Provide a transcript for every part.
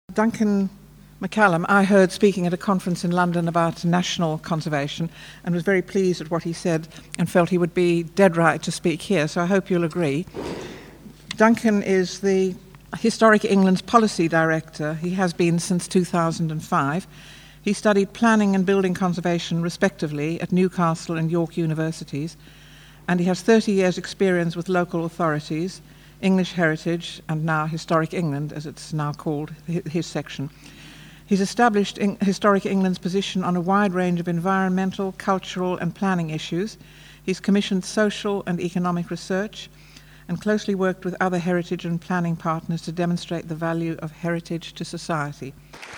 Duncan McCallum, I heard speaking at a conference in London about national conservation and was very pleased at what he said and felt he would be dead right to speak here, so I hope you'll agree. Duncan is the Historic England's Policy Director. He has been since 2005. He studied planning and building conservation respectively at Newcastle and York universities, and he has 30 years' experience with local authorities, English Heritage, and now Historic England, as it's now called, his section. He's established Historic England's position on a wide range of environmental, cultural, and planning issues. He's commissioned social and economic research and closely worked with other heritage and planning partners to demonstrate the value of heritage to society.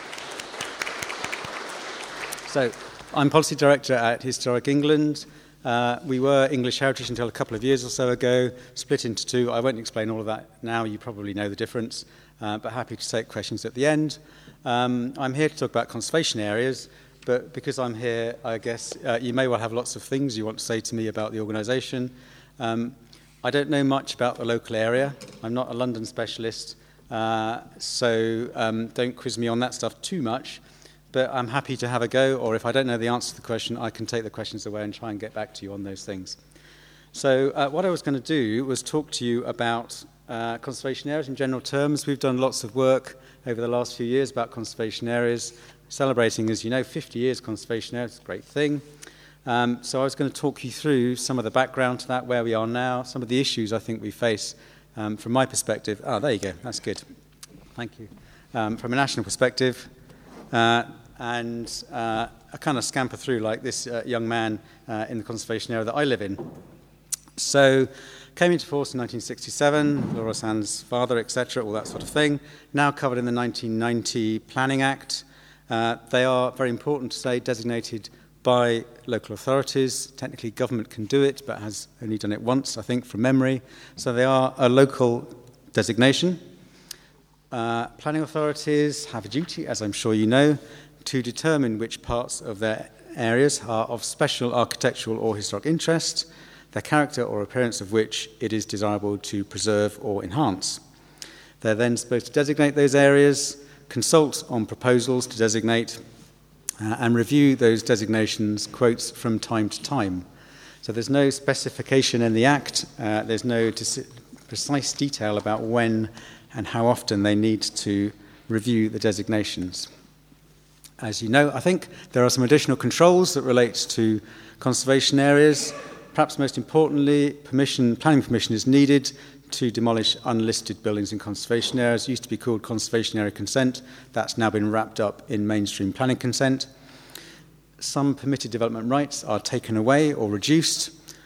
So, I'm Policy Director at Historic England. We were English Heritage until a couple of years or so ago, split into two. I won't explain all of that now, you probably know the difference, but happy to take questions at the end. I'm here to talk about conservation areas, but because I'm here, I guess you may well have lots of things you want to say to me about the organisation. I don't know much about the local area. I'm not a London specialist, so don't quiz me on that stuff too much. But I'm happy to have a go, or if I don't know the answer to the question, I can take the questions away and try and get back to you on those things. So what I was going to do was talk to you about conservation areas in general terms. We've done lots of work over the last few years about conservation areas, celebrating, as you know, 50 years conservation areas. It's a great thing. So I was going to talk you through some of the background to that, where we are now, some of the issues I think we face from my perspective. Oh, there you go. That's good. Thank you. From a national perspective, and I kind of scamper through like this young man in the conservation area that I live in. So, came into force in 1967, Laura Sand's father, etc., all that sort of thing. Now covered in the 1990 Planning Act. They are, very important to say, designated by local authorities. Technically, government can do it, but has only done it once, I think, from memory. So they are a local designation. Planning authorities have a duty, as I'm sure you know, to determine which parts of their areas are of special architectural or historic interest, their character or appearance of which it is desirable to preserve or enhance. They're then supposed to designate those areas, consult on proposals to designate, and review those designations, quotes, from time to time. So there's no specification in the Act, there's no precise detail about when and how often they need to review the designations. As you know, I think there are some additional controls that relate to conservation areas. Perhaps most importantly, planning permission is needed to demolish unlisted buildings in conservation areas. It used to be called conservation area consent. That's now been wrapped up in mainstream planning consent. Some permitted development rights are taken away or reduced,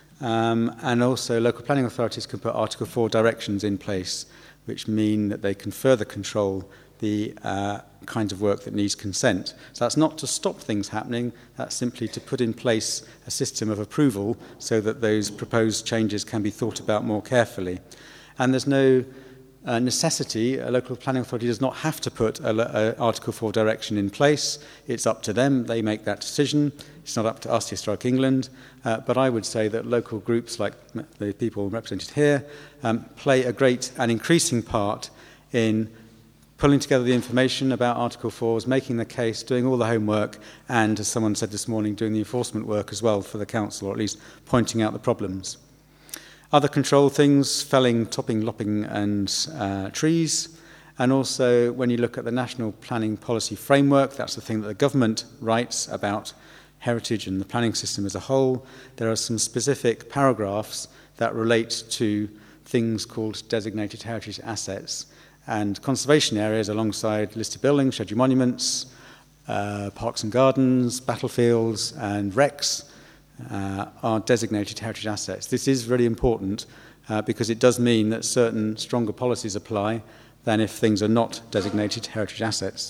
and also local planning authorities can put Article 4 directions in place, which mean that they can further control the kinds of work that needs consent. So that's not to stop things happening, that's simply to put in place a system of approval so that those proposed changes can be thought about more carefully. And there's no necessity, a local planning authority does not have to put an Article 4 direction in place. It's up to them, they make that decision. It's not up to us, Historic England, but I would say that local groups like the people represented here play a great and increasing part in pulling together the information about Article 4s, making the case, doing all the homework, and, as someone said this morning, doing the enforcement work as well for the council, or at least pointing out the problems. Other control things, felling, topping, lopping, and trees. And also, when you look at the National Planning Policy Framework, that's the thing that the government writes about heritage and the planning system as a whole. There are some specific paragraphs that relate to things called designated heritage assets. And conservation areas alongside listed buildings, scheduled monuments, parks and gardens, battlefields, and wrecks are designated heritage assets. This is really important because it does mean that certain stronger policies apply than if things are not designated heritage assets.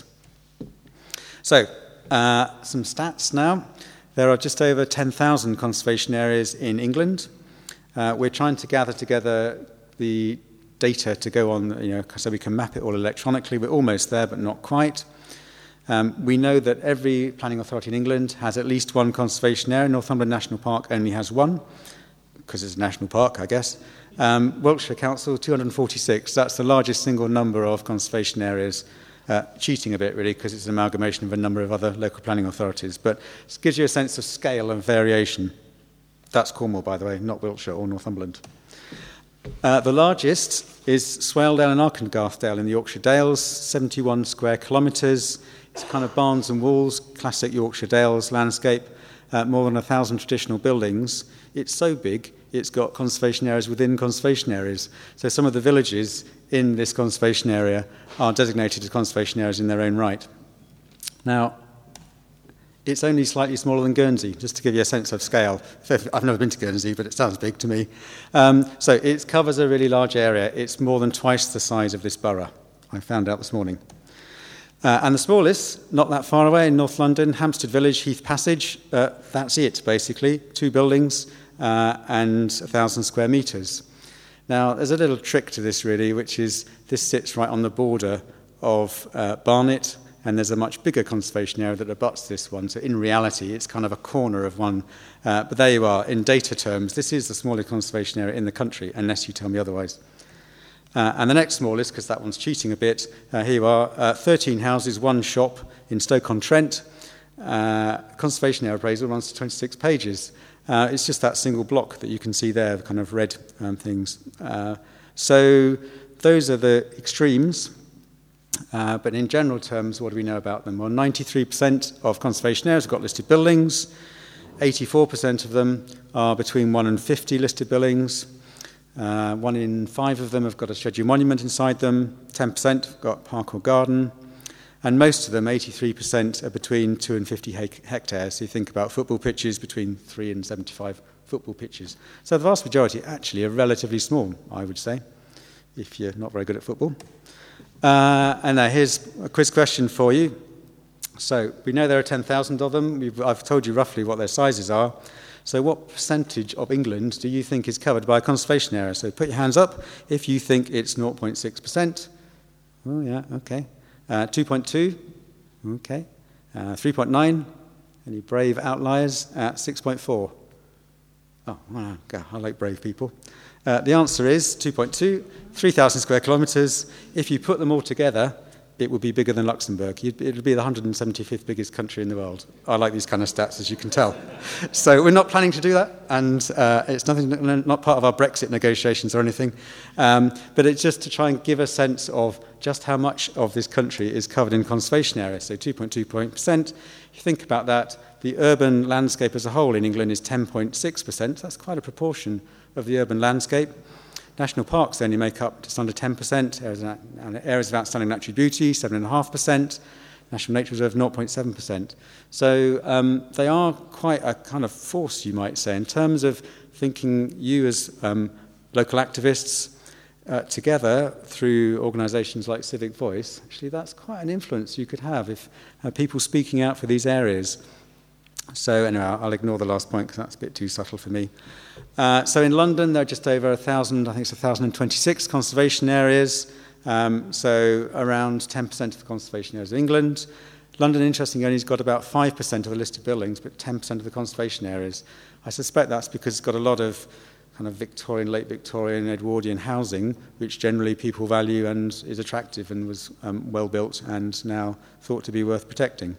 So, some stats now. There are just over 10,000 conservation areas in England. We're trying to gather together the data to go on, so we can map it all electronically. We're almost there, but not quite. We know that every planning authority in England has at least one conservation area. Northumberland National Park only has one, because it's a national park, I guess. Wiltshire Council, 246. That's the largest single number of conservation areas cheating a bit, really, because it's an amalgamation of a number of other local planning authorities. But it gives you a sense of scale and variation. That's Cornwall, by the way, not Wiltshire or Northumberland. The largest is Swaledale and Arkengarthdale in the Yorkshire Dales, 71 square kilometres. It's kind of barns and walls, classic Yorkshire Dales landscape, more than 1,000 traditional buildings. It's so big, it's got conservation areas within conservation areas. So some of the villages in this conservation area are designated as conservation areas in their own right. Now, it's only slightly smaller than Guernsey, just to give you a sense of scale. I've never been to Guernsey, but it sounds big to me. So it covers a really large area. It's more than twice the size of this borough, I found out this morning. And the smallest, not that far away in North London, Hampstead Village, Heath Passage, that's it, basically. 2 buildings and 1,000 square metres. Now, there's a little trick to this, really, which is this sits right on the border of Barnet, and there's a much bigger conservation area that abuts this one. So in reality, it's kind of a corner of one. But there you are. In data terms, this is the smallest conservation area in the country, unless you tell me otherwise. And the next smallest, because that one's cheating a bit, here you are, 13 houses, 1 shop in Stoke-on-Trent. Conservation area appraisal runs to 26 pages. It's just that single block that you can see there, the kind of red things. So those are the extremes. But in general terms, what do we know about them? Well, 93% of conservation areas have got listed buildings. 84% of them are between 1 and 50 listed buildings. 1 in 5 of them have got a scheduled monument inside them. 10% have got park or garden. And most of them, 83%, are between 2 and 50 hectares. So you think about football pitches, between 3 and 75 football pitches. So the vast majority actually are relatively small, I would say, if you're not very good at football. And here's a quiz question for you. So we know there are 10,000 of them. I've told you roughly what their sizes are. So what percentage of England do you think is covered by a conservation area? So put your hands up if you think it's 0.6%. Oh, yeah, okay. 2.2, okay. 3.9, any brave outliers at 6.4? Oh, well, I like brave people. The answer is 2.2, 3,000 square kilometres. If you put them all together, it would be bigger than Luxembourg. It would be the 175th biggest country in the world. I like these kind of stats, as you can tell. So we're not planning to do that, and it's not part of our Brexit negotiations or anything. But it's just to try and give a sense of just how much of this country is covered in conservation areas. So 2.2%. If you think about that, the urban landscape as a whole in England is 10.6%. That's quite a proportion of the urban landscape. National parks only make up just under 10%, areas of outstanding natural beauty, 7.5%, National Nature Reserve, 0.7%. So they are quite a kind of force, you might say, in terms of thinking you as local activists together through organisations like Civic Voice. Actually, that's quite an influence you could have if people speaking out for these areas. So anyway, I'll ignore the last point because that's a bit too subtle for me. So in London, there are just over 1,000, I think it's 1,026 conservation areas. So around 10% of the conservation areas of England. London, interestingly, only has got about 5% of the listed buildings, but 10% of the conservation areas. I suspect that's because it's got a lot of kind of Victorian, late Victorian, Edwardian housing, which generally people value and is attractive and was well built and now thought to be worth protecting.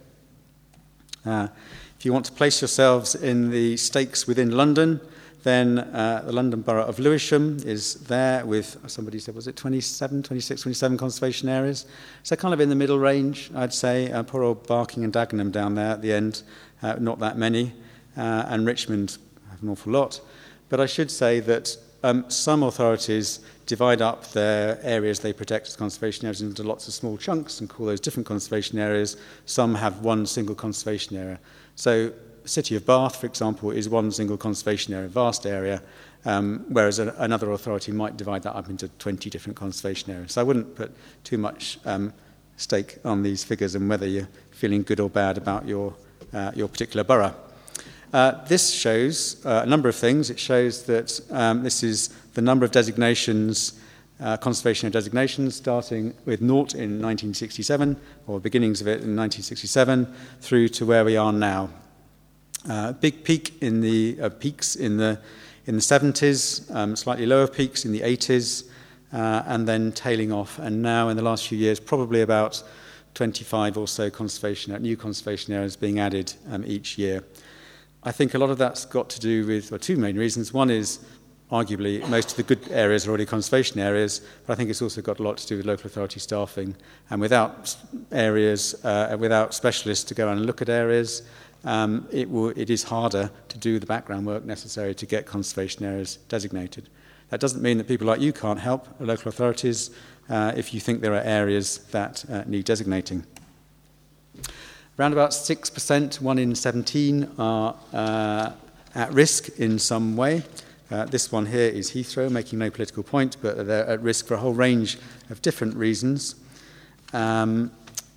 If you want to place yourselves in the stakes within London, then the London Borough of Lewisham is there with, somebody said, was it 27 conservation areas? So kind of in the middle range, I'd say. Poor old Barking and Dagenham down there at the end, not that many. And Richmond have an awful lot. But I should say that some authorities divide up their areas they protect as conservation areas into lots of small chunks and call those different conservation areas. Some have one single conservation area. So the city of Bath, for example, is one single conservation area, vast area, whereas another authority might divide that up into 20 different conservation areas. So I wouldn't put too much stake on these figures and whether you're feeling good or bad about your particular borough. This shows a number of things. It shows that this is the number of designations, conservation area designations, starting with 0 in 1967, or beginnings of it in 1967, through to where we are now. Big peak in the peaks in the 70s, slightly lower peaks in the 80s, and then tailing off. And now, in the last few years, probably about 25 or so new conservation areas being added each year. I think a lot of that's got to do with two main reasons. One is, arguably, most of the good areas are already conservation areas, but I think it's also got a lot to do with local authority staffing. And without without specialists to go around and look at areas, it is harder to do the background work necessary to get conservation areas designated. That doesn't mean that people like you can't help local authorities if you think there are areas that need designating. Around about 6%, 1 in 17, are at risk in some way. This one here is Heathrow, making no political point, but they're at risk for a whole range of different reasons. And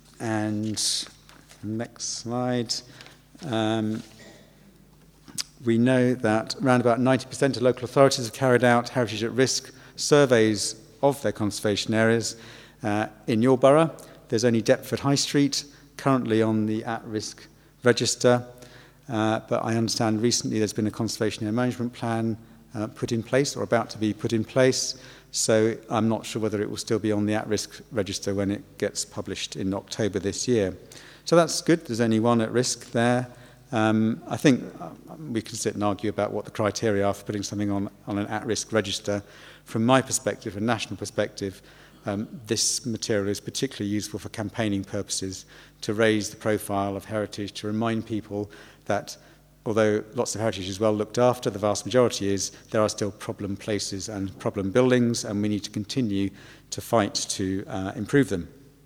next slide. We know that around about 90% of local authorities have carried out heritage at risk surveys of their conservation areas. In your borough, there's only Deptford High Street currently on the at-risk register, but I understand recently there's been a conservation area management plan put in place or about to be put in place, so I'm not sure whether it will still be on the at-risk register when it gets published in October this year. So that's good, there's only one at risk there. I think we can sit and argue about what the criteria are for putting something on an at-risk register. From my perspective, a national perspective, this material is particularly useful for campaigning purposes, to raise the profile of heritage, to remind people that although lots of heritage is well looked after, the vast majority is, there are still problem places and problem buildings, and we need to continue to fight to improve them.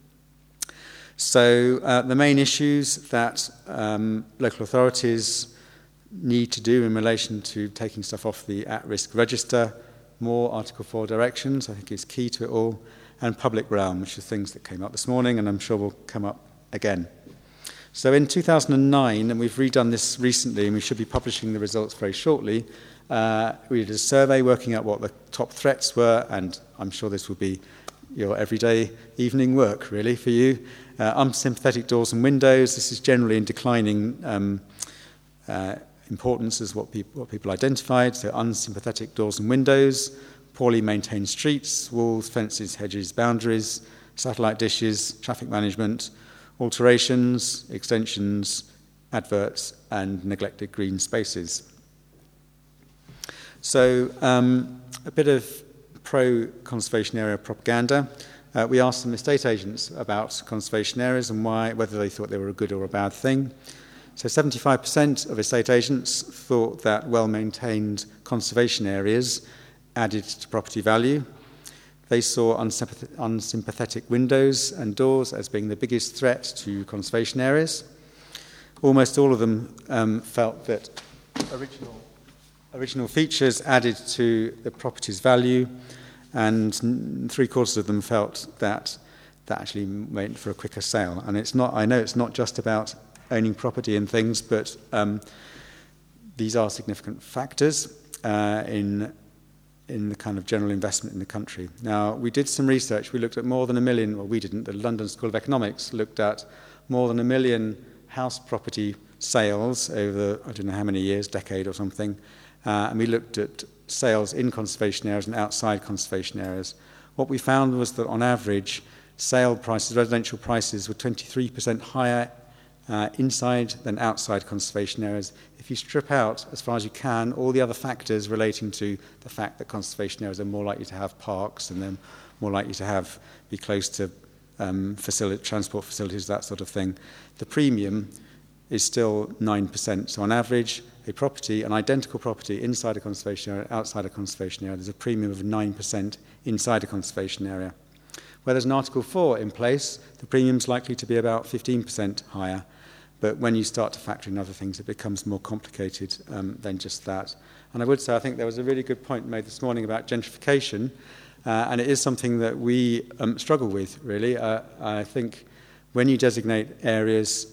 So the main issues that local authorities need to do in relation to taking stuff off the at-risk register, more Article 4 directions, I think is key to it all, and public realm, which are things that came up this morning and I'm sure will come up again. So in 2009, and we've redone this recently and we should be publishing the results very shortly, we did a survey working out what the top threats were, and I'm sure this will be your everyday evening work really for you. Unsympathetic doors and windows, this is generally in declining importance as what people identified. So unsympathetic doors and windows, poorly maintained streets, walls, fences, hedges, boundaries, satellite dishes, traffic management, alterations, extensions, adverts, and neglected green spaces. So a bit of pro-conservation area propaganda. We asked some estate agents about conservation areas and whether they thought they were a good or a bad thing. So 75% of estate agents thought that well-maintained conservation areas added to property value. They saw unsympathetic windows and doors as being the biggest threat to conservation areas. Almost all of them felt that original features added to the property's value, and 3/4 of them felt that actually went for a quicker sale. And I know it's not just about owning property and things, but these are significant factors in the kind of general investment in the country. Now, we did some research. We looked at more than 1 million, well, we didn't, the London School of Economics looked at more than 1 million house property sales over, I don't know how many years, decade or something, and we looked at sales in conservation areas and outside conservation areas. What we found was that on average, sale prices, residential prices, were 23% higher inside than outside conservation areas. If you strip out, as far as you can, all the other factors relating to the fact that conservation areas are more likely to have parks and then more likely to be close to transport facilities, that sort of thing, the premium is still 9%. So on average, an identical property inside a conservation area, outside a conservation area, there's a premium of 9% inside a conservation area. Where there's an Article 4 in place, the premium's likely to be about 15% higher. But when you start to factor in other things, it becomes more complicated than just that. And I would say, I think there was a really good point made this morning about gentrification, and it is something that we struggle with, really. I think when you designate areas,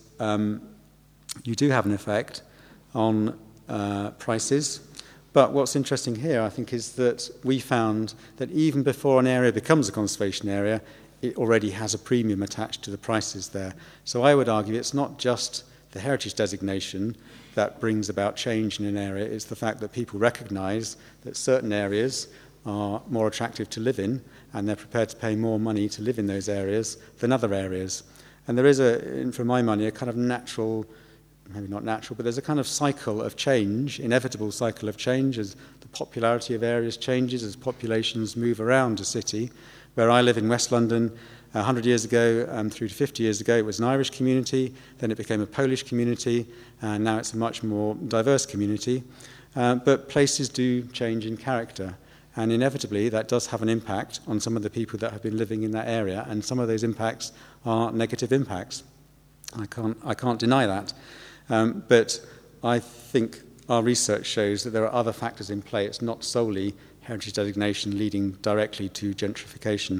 you do have an effect on prices. But what's interesting here, I think, is that we found that even before an area becomes a conservation area, it already has a premium attached to the prices there. So I would argue it's not just the heritage designation that brings about change in an area, it's the fact that people recognise that certain areas are more attractive to live in, and they're prepared to pay more money to live in those areas than other areas. And there is, for my money, a kind of natural, maybe not natural, but there's a kind of cycle of change, inevitable cycle of change as the popularity of areas changes, as populations move around a city. Where I live in West London, 100 years ago, through to 50 years ago, it was an Irish community, then it became a Polish community, and now it's a much more diverse community. But places do change in character, and inevitably that does have an impact on some of the people that have been living in that area, and some of those impacts are negative impacts. I can't deny that. But I think our research shows that there are other factors in play. It's not solely heritage designation leading directly to gentrification.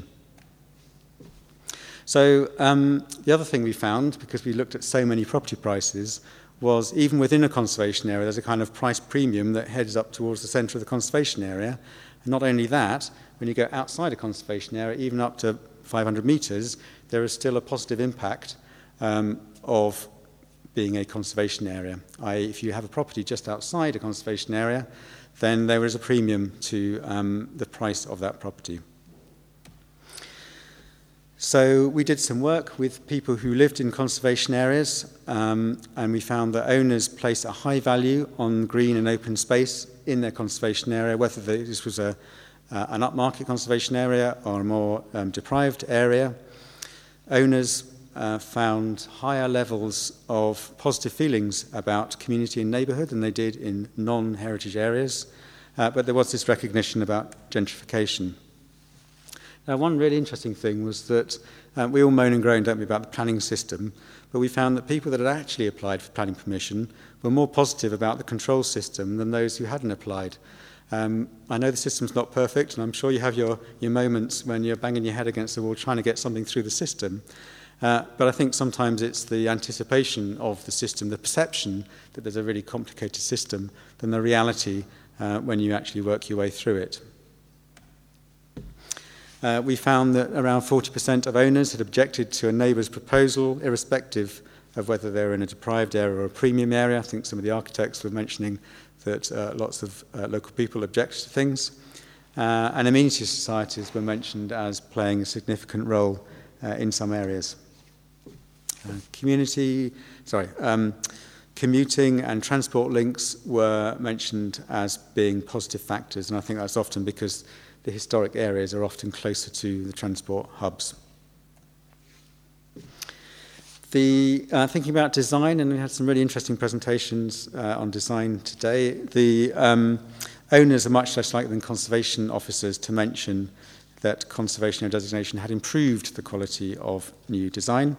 So the other thing we found, because we looked at so many property prices, was even within a conservation area, there's a kind of price premium that heads up towards the centre of the conservation area. And not only that, when you go outside a conservation area, even up to 500 metres, there is still a positive impact of being a conservation area. If you have a property just outside a conservation area, then there is a premium to the price of that property. So we did some work with people who lived in conservation areas, and we found that owners place a high value on green and open space in their conservation area, whether this was an upmarket conservation area or a more deprived area. Owners found higher levels of positive feelings about community and neighbourhood than they did in non-heritage areas, but there was this recognition about gentrification. Now, one really interesting thing was that we all moan and groan, don't we, about the planning system, but we found that people that had actually applied for planning permission were more positive about the control system than those who hadn't applied. I know the system's not perfect, and I'm sure you have your moments when you're banging your head against the wall trying to get something through the system. But I think sometimes it's the anticipation of the system, the perception that there's a really complicated system, than the reality when you actually work your way through it. We found that around 40% of owners had objected to a neighbour's proposal, irrespective of whether they're in a deprived area or a premium area. I think some of the architects were mentioning that lots of local people object to things. And amenity societies were mentioned as playing a significant role in some areas. Commuting and transport links were mentioned as being positive factors, and I think that's often because the historic areas are often closer to the transport hubs. Thinking about design, and we had some really interesting presentations on design today. The owners are much less likely than conservation officers to mention that conservation area designation had improved the quality of new design.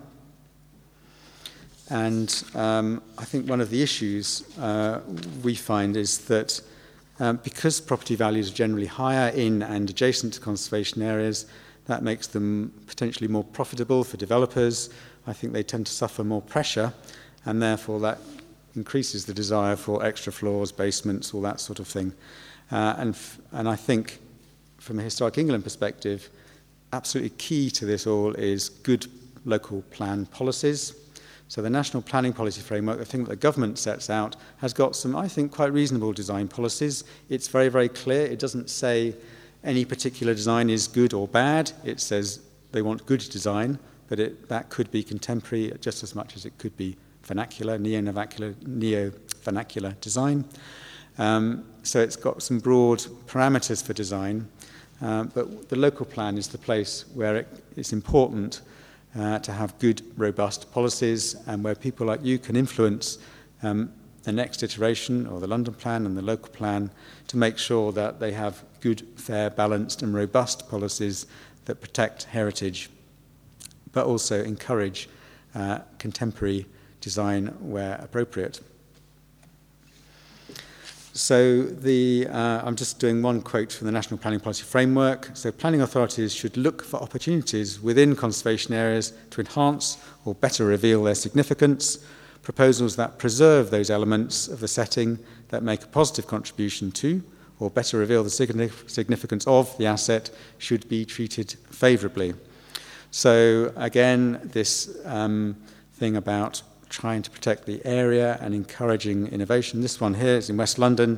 And I think one of the issues we find is that because property values are generally higher in and adjacent to conservation areas, that makes them potentially more profitable for developers. I think they tend to suffer more pressure, and therefore that increases the desire for extra floors, basements, all that sort of thing. And I think from a Historic England perspective, absolutely key to this all is good local plan policies. So the National Planning Policy Framework, the thing that the government sets out, has got some, I think, quite reasonable design policies. It's very, very clear. It doesn't say any particular design is good or bad. It says they want good design, but that could be contemporary just as much as it could be vernacular, neo-vernacular design. So it's got some broad parameters for design, but the local plan is the place where it's important to have good, robust policies, and where people like you can influence the next iteration, or the London plan and the local plan, to make sure that they have good, fair, balanced and robust policies that protect heritage, but also encourage contemporary design where appropriate. So I'm just doing one quote from the National Planning Policy Framework. So planning authorities should look for opportunities within conservation areas to enhance or better reveal their significance. Proposals that preserve those elements of the setting that make a positive contribution to or better reveal the significance of the asset should be treated favourably. So again, this thing about trying to protect the area and encouraging innovation. This one here is in West London,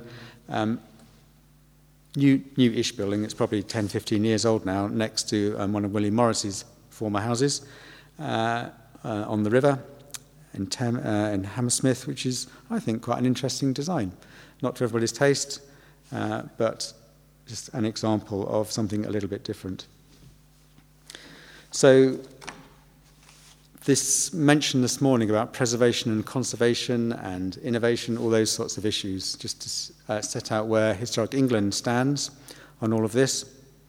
new-ish building. It's probably 10, 15 years old now, next to one of William Morris's former houses. on the river in Hammersmith, which is, I think, quite an interesting design. Not to everybody's taste, but just an example of something a little bit different. So this mention this morning about preservation and conservation and innovation, all those sorts of issues, just to set out where Historic England stands on all of this.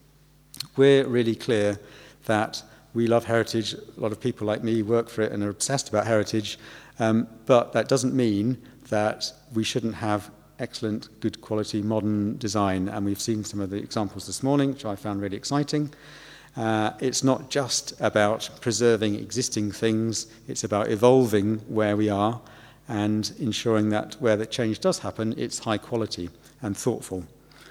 We're really clear that we love heritage. A lot of people like me work for it and are obsessed about heritage, but that doesn't mean that we shouldn't have excellent, good quality, modern design, and we've seen some of the examples this morning, which I found really exciting. It's not just about preserving existing things, it's about evolving where we are and ensuring that where the change does happen, it's high quality and thoughtful.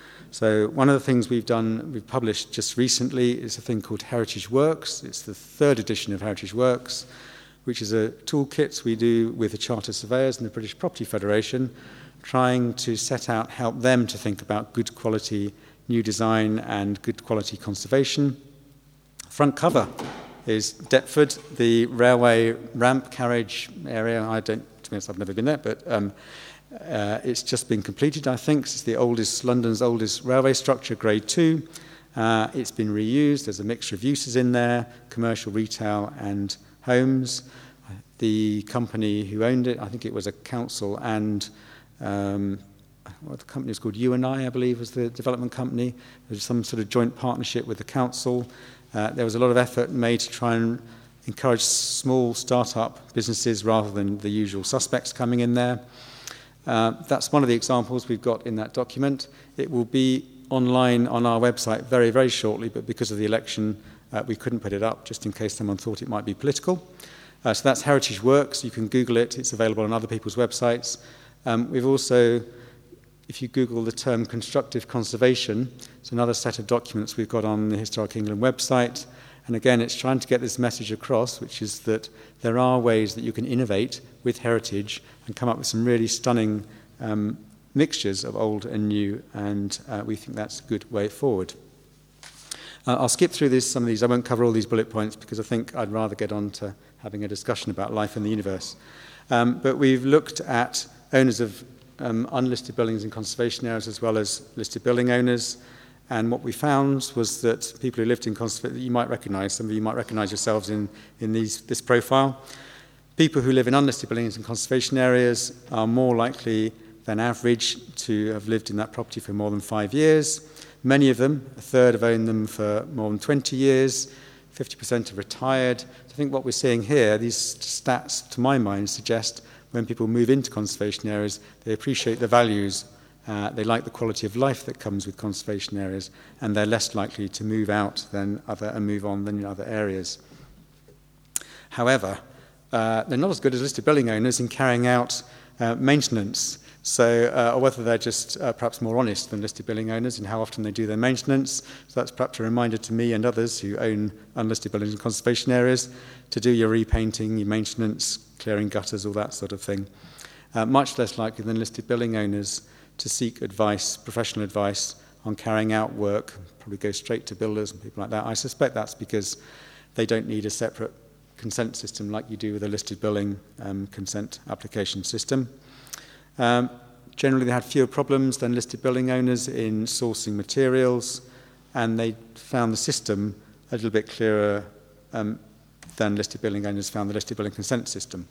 So one of the things we've published just recently is a thing called Heritage Works. It's the 3rd edition of Heritage Works, which is a toolkit we do with the Charter Surveyors and the British Property Federation, trying to set out, help them to think about good quality new design and good quality conservation. Front cover is Deptford, the railway ramp carriage area. To be honest, I've never been there, but it's just been completed, I think. It's London's oldest railway structure, Grade 2. It's been reused. There's a mixture of uses in there, commercial, retail, and homes. The company who owned it, I think it was a council, and what the company was called, U&I believe, was the development company. There was some sort of joint partnership with the council. There was a lot of effort made to try and encourage small start-up businesses rather than the usual suspects coming in there. That's one of the examples we've got in that document. It will be online on our website very, very shortly, but because of the election, we couldn't put it up just in case someone thought it might be political. So that's Heritage Works. You can Google it. It's available on other people's websites. We've also, if you Google the term constructive conservation, it's another set of documents we've got on the Historic England website. And again, it's trying to get this message across, which is that there are ways that you can innovate with heritage and come up with some really stunning mixtures of old and new, and we think that's a good way forward. I'll skip through some of these. I won't cover all these bullet points because I think I'd rather get on to having a discussion about life in the universe. But we've looked at owners of unlisted buildings in conservation areas as well as listed building owners. And what we found was that people who lived in conservation, you might recognise, some of you might recognise yourselves in this profile. People who live in unlisted buildings in conservation areas are more likely than average to have lived in that property for more than 5 years. Many of them, a third, have owned them for more than 20 years. 50% have retired. So I think what we're seeing here, these stats, to my mind, suggest when people move into conservation areas, they appreciate the values. They like the quality of life that comes with conservation areas, and they're less likely to move out and move on than in other areas. However, they're not as good as listed building owners in carrying out maintenance. So, or whether they're just perhaps more honest than listed building owners in how often they do their maintenance. So that's perhaps a reminder to me and others who own unlisted buildings in conservation areas to do your repainting, your maintenance, clearing gutters, all that sort of thing. Much less likely than listed building owners to seek advice, professional advice on carrying out work, probably go straight to builders and people like that. I suspect that's because they don't need a separate consent system like you do with a listed building consent application system. Generally, they had fewer problems than listed building owners in sourcing materials, and they found the system a little bit clearer than listed building owners found the listed building consent system.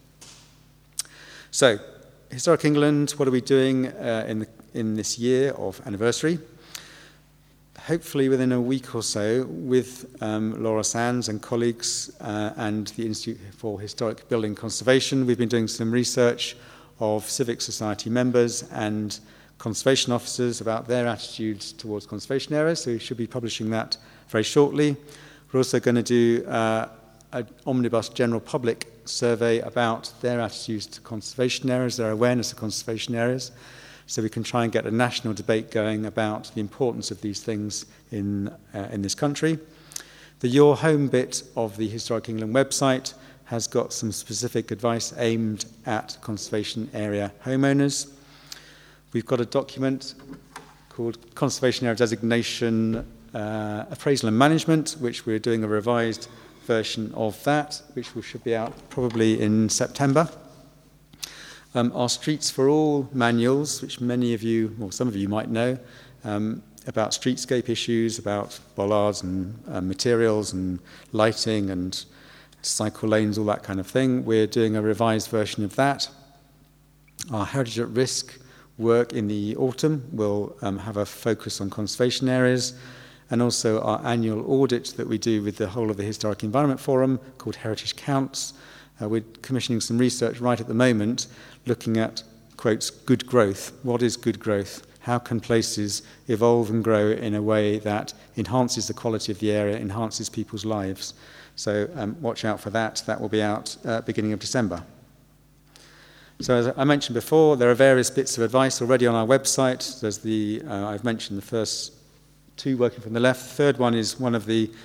So, Historic England, what are we doing in this year of anniversary? Hopefully within a week or so, with Laura Sands and colleagues and the Institute for Historic Building Conservation, we've been doing some research of civic society members and conservation officers about their attitudes towards conservation areas, so we should be publishing that very shortly. We're also going to do an omnibus general public survey about their attitudes to conservation areas, their awareness of conservation areas, so we can try and get a national debate going about the importance of these things in this country. The Your Home bit of the Historic England website has got some specific advice aimed at conservation area homeowners. We've got a document called Conservation Area Designation Appraisal and Management, which we're doing a revised version of that, which should be out probably in September. Our Streets for All manuals, which many of you, or some of you might know, about streetscape issues, about bollards and materials and lighting and cycle lanes, all that kind of thing. We're doing a revised version of that. Our Heritage at Risk work in the autumn will have a focus on conservation areas, and also our annual audit that we do with the whole of the Historic Environment Forum called Heritage Counts. We're commissioning some research right at the moment looking at, quotes, good growth. What is good growth? How can places evolve and grow in a way that enhances the quality of the area, enhances people's lives? So watch out for that. That will be out beginning of December. So as I mentioned before, there are various bits of advice already on our website. There's I've mentioned the first two working from the left. The third one is one of the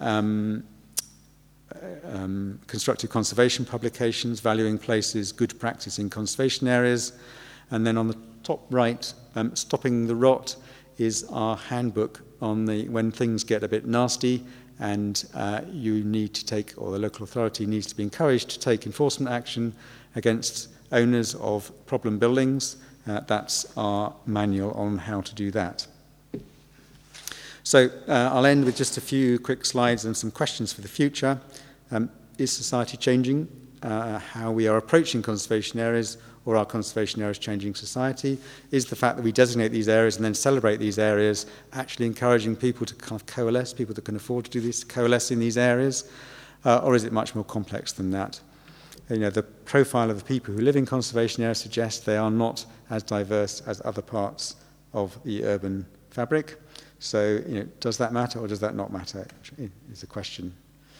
constructive conservation publications, Valuing Places, Good Practice in Conservation Areas. And then on the top right, Stopping the Rot is our handbook on when things get a bit nasty and you need to take, or the local authority needs to be encouraged to take enforcement action against owners of problem buildings. That's our manual on how to do that. So I'll end with just a few quick slides and some questions for the future. Is society changing? How we are approaching conservation areas, or are conservation areas changing society? Is the fact that we designate these areas and then celebrate these areas actually encouraging people to kind of coalesce, people that can afford to do this, to coalesce in these areas? Or is it much more complex than that? The profile of the people who live in conservation areas suggests they are not as diverse as other parts of the urban fabric. So, does that matter or does that not matter, is the question.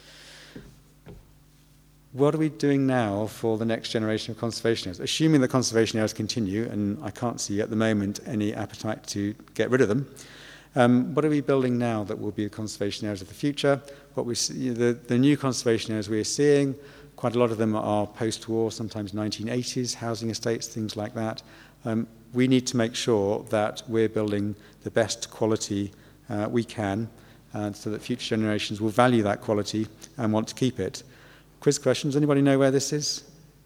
What are we doing now for the next generation of conservation areas? Assuming that conservation areas continue, and I can't see at the moment any appetite to get rid of them, what are we building now that will be the conservation areas of the future? What we see, the new conservation areas we're seeing, quite a lot of them are post-war, sometimes 1980s, housing estates, things like that. We need to make sure that we're building the best quality we can, so that future generations will value that quality and want to keep it. Quiz questions. Anybody know where this is?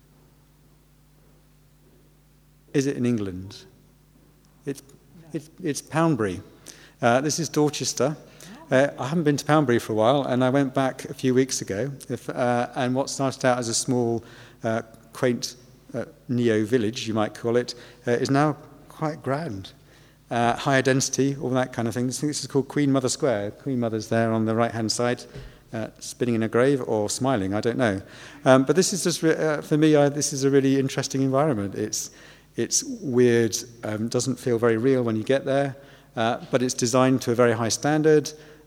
Is it in England? It's Poundbury. This is Dorchester. I haven't been to Poundbury for a while, and I went back a few weeks ago. And what started out as a small, quaint neo-village, you might call it, is now quite grand. Higher density, all that kind of thing. I think this is called Queen Mother Square. Queen Mother's there on the right-hand side. Spinning in a grave or smiling, I don't know. But this is just, for me, this is a really interesting environment. It's weird, doesn't feel very real when you get there, but it's designed to a very high standard.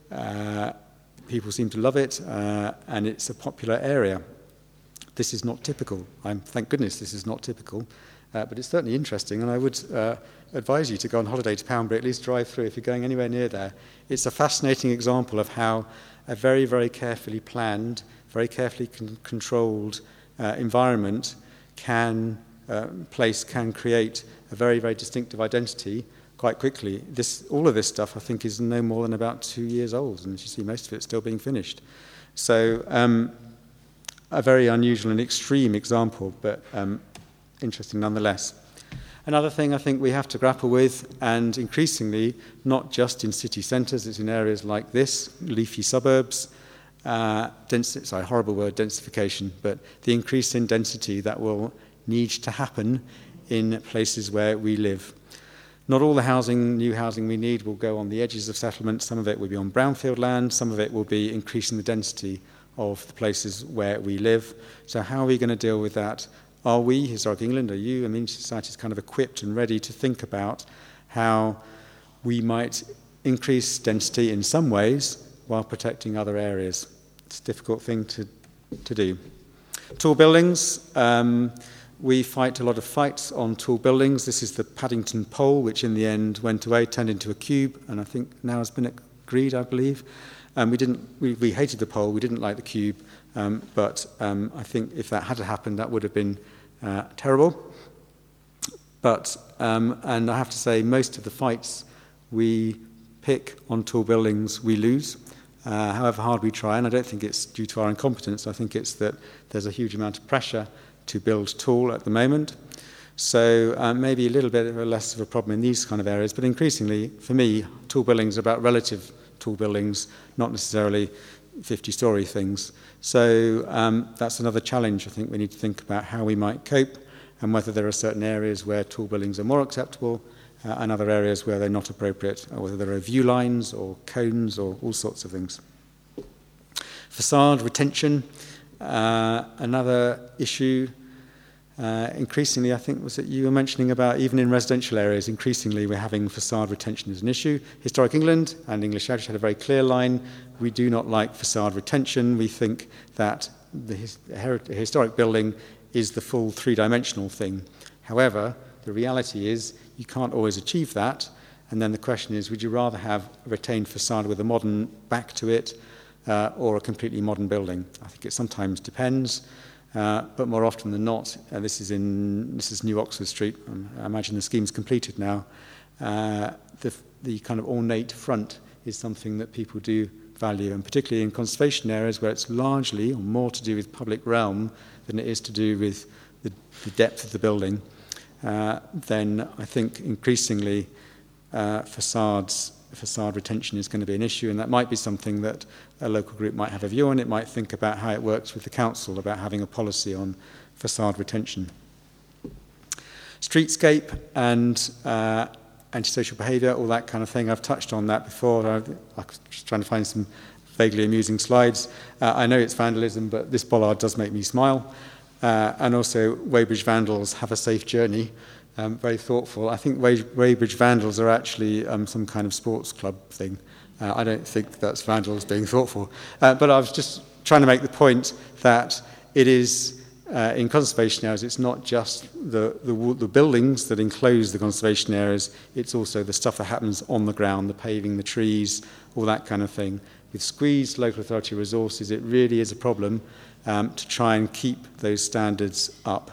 People seem to love it, and it's a popular area. This is not typical. Thank goodness this is not typical, but it's certainly interesting, and I would advise you to go on holiday to Poundbury, at least drive through if you're going anywhere near there. It's a fascinating example of how a very, very carefully planned, very carefully controlled environment can create a very, very distinctive identity quite quickly. All of this stuff, I think, is no more than about 2 years old, and as you see, most of it's still being finished. So a very unusual and extreme example, but interesting nonetheless. Another thing I think we have to grapple with, and increasingly, not just in city centres, it's in areas like this, leafy suburbs, horrible word, densification, but the increase in density that will need to happen in places where we live. Not all the new housing we need will go on the edges of settlement. Some of it will be on brownfield land, some of it will be increasing the density of the places where we live. So how are we going to deal with that? Are we, Historic England, are you, society is kind of equipped and ready to think about how we might increase density in some ways while protecting other areas? It's a difficult thing to do. Tall buildings. We fight a lot of fights on tall buildings. This is the Paddington Pole, which in the end went away, turned into a cube, and I think now has been agreed, I believe. We hated the pole, we didn't like the cube, but I think if that had happened, that would have been terrible. But, and I have to say, most of the fights we pick on tall buildings, we lose. however hard we try, and I don't think it's due to our incompetence. I think it's that there's a huge amount of pressure to build tall at the moment. So maybe a little bit less of a problem in these kind of areas, but increasingly, for me, tall buildings are about relative tall buildings, not necessarily 50-storey things. So that's another challenge. I think we need to think about how we might cope and whether there are certain areas where tall buildings are more acceptable and other areas where they're not appropriate, or whether there are view lines or cones or all sorts of things. Facade retention, another issue. Increasingly, I think, was it you were mentioning about even in residential areas, increasingly we're having facade retention as an issue. Historic England and English Heritage had a very clear line. We do not like facade retention. We think that the historic building is the full three-dimensional thing. However, the reality is you can't always achieve that. And then the question is, would you rather have a retained facade with a modern back to it or a completely modern building? I think it sometimes depends. But more often than not, this is New Oxford Street. I imagine the scheme's completed now. The kind of ornate front is something that people do value, and particularly in conservation areas where it's largely or more to do with public realm than it is to do with the depth of the building. Then I think increasingly facade retention is going to be an issue, and that might be something that a local group might have a view on. It might think about how it works with the council about having a policy on facade retention. Streetscape and antisocial behaviour, all that kind of thing. I've touched on that before. I was just trying to find some vaguely amusing slides. I know it's vandalism, but this bollard does make me smile. And also, Weybridge vandals have a safe journey. Very thoughtful. I think Weybridge vandals are actually some kind of sports club thing. I don't think that's vandals being thoughtful. But I was just trying to make the point that it is, in conservation areas, it's not just the buildings that enclose the conservation areas, it's also the stuff that happens on the ground, the paving, the trees, all that kind of thing. With squeezed local authority resources, it really is a problem to try and keep those standards up.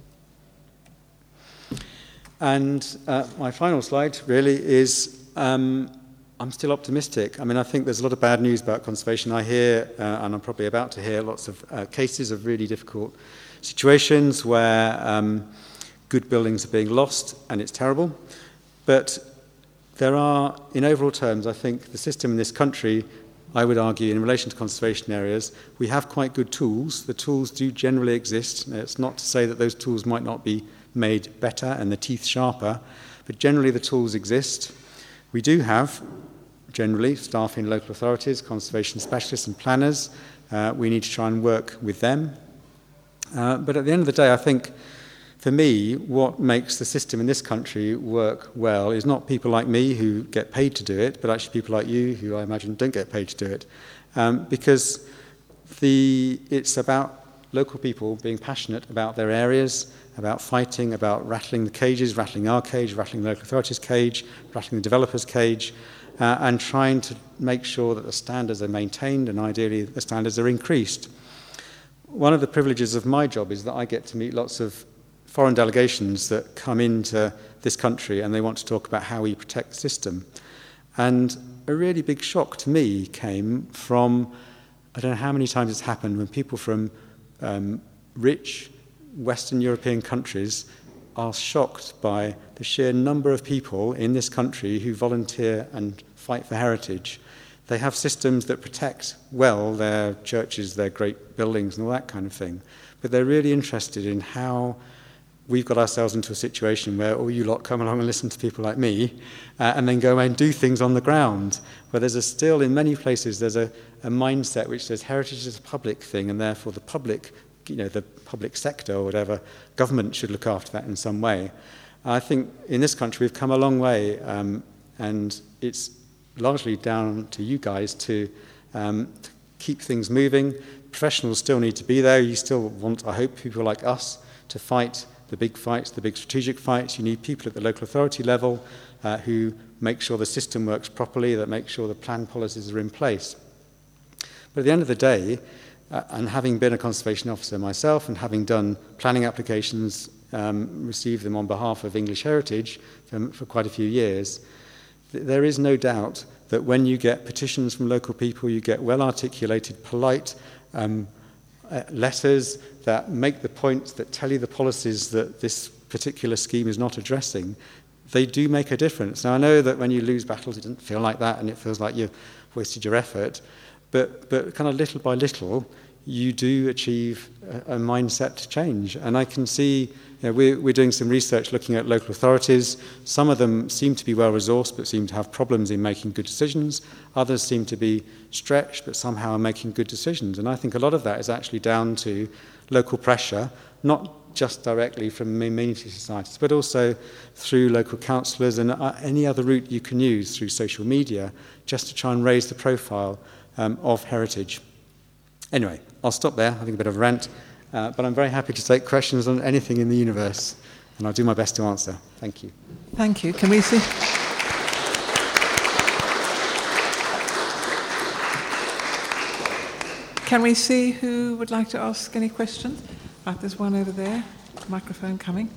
And my final slide really is I'm still optimistic. I mean, I think there's a lot of bad news about conservation. I hear, and I'm probably about to hear, lots of cases of really difficult situations where good buildings are being lost, and it's terrible. But there are, in overall terms, I think the system in this country, I would argue, in relation to conservation areas, we have quite good tools. The tools do generally exist. It's not to say that those tools might not be made better and the teeth sharper, but generally the tools exist. We do have, generally, staff in local authorities, conservation specialists and planners. We need to try and work with them. But at the end of the day, I think, for me, what makes the system in this country work well is not people like me who get paid to do it, but actually people like you who I imagine don't get paid to do it. Because it's about local people being passionate about their areas, about fighting, about rattling the cages, rattling our cage, rattling the local authorities' cage, rattling the developers' cage, and trying to make sure that the standards are maintained and ideally the standards are increased. One of the privileges of my job is that I get to meet lots of foreign delegations that come into this country and they want to talk about how we protect the system. And a really big shock to me came from, I don't know how many times it's happened, when people from rich Western European countries are shocked by the sheer number of people in this country who volunteer and fight for heritage. They have systems that protect well their churches, their great buildings and all that kind of thing. But they're really interested in how we've got ourselves into a situation where all you lot come along and listen to people like me and then go away and do things on the ground. Where there's still, in many places, there's a mindset which says heritage is a public thing and therefore the public, the public sector or whatever, government should look after that in some way. I think in this country we've come a long way and it's largely down to you guys to keep things moving. Professionals still need to be there. You still want, I hope, people like us to fight the big fights, the big strategic fights. You need people at the local authority level who make sure the system works properly, that make sure the plan policies are in place. But at the end of the day, and having been a conservation officer myself and having done planning applications, received them on behalf of English Heritage for quite a few years, there is no doubt that when you get petitions from local people, you get well-articulated, polite letters that make the points, that tell you the policies that this particular scheme is not addressing, they do make a difference. Now, I know that when you lose battles, it doesn't feel like that, and it feels like you've wasted your effort, but kind of little by little, you do achieve a mindset change. And I can see, we're doing some research looking at local authorities. Some of them seem to be well-resourced, but seem to have problems in making good decisions. Others seem to be stretched, but somehow are making good decisions. And I think a lot of that is actually down to local pressure, not just directly from amenity societies, but also through local councillors and any other route you can use through social media, just to try and raise the profile of heritage. Anyway, I'll stop there, having a bit of a rant, but I'm very happy to take questions on anything in the universe, and I'll do my best to answer. Thank you. Thank you. Can we see? Can we see who would like to ask any questions? Right, there's one over there. Microphone coming.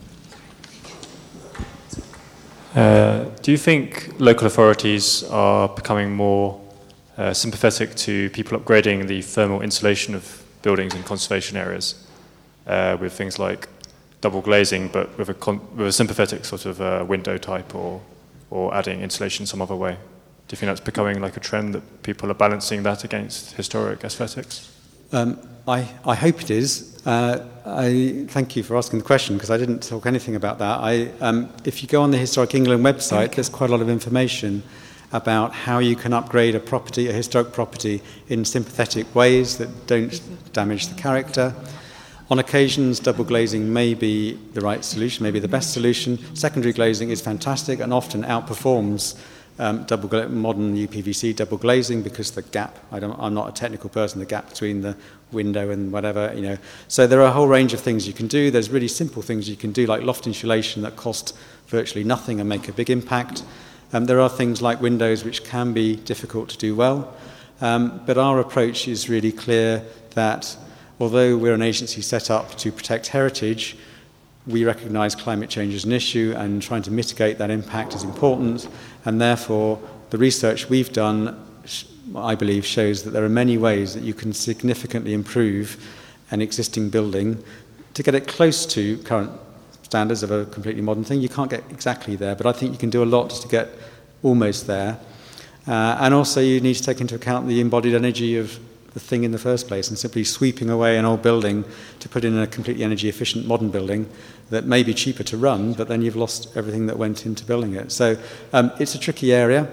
Do you think local authorities are becoming more sympathetic to people upgrading the thermal insulation of buildings in conservation areas with things like double glazing, but with a sympathetic sort of window type, or adding insulation some other way? Do you think that's becoming like a trend, that people are balancing that against historic aesthetics? I hope it is. I thank you for asking the question, because I didn't talk anything about that. If you go on the Historic England website, there's quite a lot of information about how you can upgrade a historic property in sympathetic ways that don't damage the character. On occasions, double glazing may be the right solution, maybe the best solution. Secondary glazing is fantastic and often outperforms modern UPVC double glazing, because the gap, I'm not a technical person, the gap between the window and whatever, So there are a whole range of things you can do. There's really simple things you can do, like loft insulation, that cost virtually nothing and make a big impact. There are things like windows which can be difficult to do well. But our approach is really clear that although we're an agency set up to protect heritage, we recognise climate change as an issue, and trying to mitigate that impact is important. And therefore, the research we've done, I believe, shows that there are many ways that you can significantly improve an existing building to get it close to current standards of a completely modern thing. You can't get exactly there, but I think you can do a lot to get almost there. And also you need to take into account the embodied energy of the thing in the first place, and simply sweeping away an old building to put in a completely energy efficient modern building that may be cheaper to run, but then you've lost everything that went into building it. So it's a tricky area.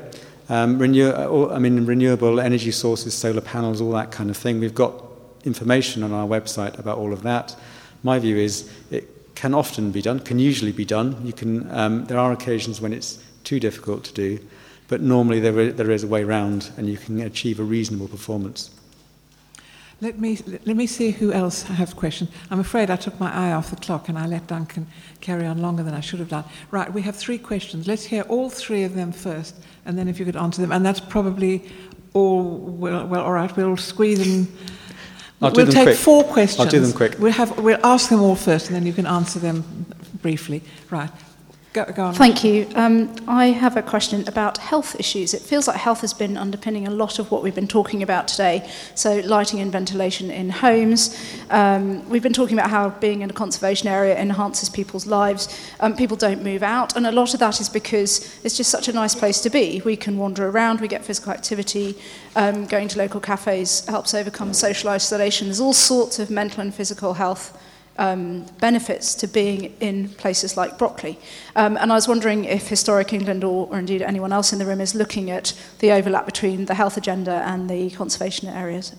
Renewable energy sources, solar panels, all that kind of thing. We've got information on our website about all of that. My view is it can often be done, can usually be done. There are occasions when it's too difficult to do, but normally there is a way round, and you can achieve a reasonable performance. Let me see who else has questions. I'm afraid I took my eye off the clock and I let Duncan carry on longer than I should have done. Right, we have 3 questions. Let's hear all 3 of them first, and then if you could answer them. And that's probably all. Well, all right, we'll squeeze them. We'll take quick. 4 questions. I'll do them quick. We'll ask them all first, and then you can answer them briefly. Right. Go on. Thank you. I have a question about health issues. It feels like health has been underpinning a lot of what we've been talking about today. So lighting and ventilation in homes. We've been talking about how being in a conservation area enhances people's lives. People don't move out, and a lot of that is because it's just such a nice place to be. We can wander around, we get physical activity. Going to local cafes helps overcome social isolation. There's all sorts of mental and physical health benefits to being in places like Brockley. And I was wondering if Historic England, or indeed anyone else in the room, is looking at the overlap between the health agenda and the conservation areas.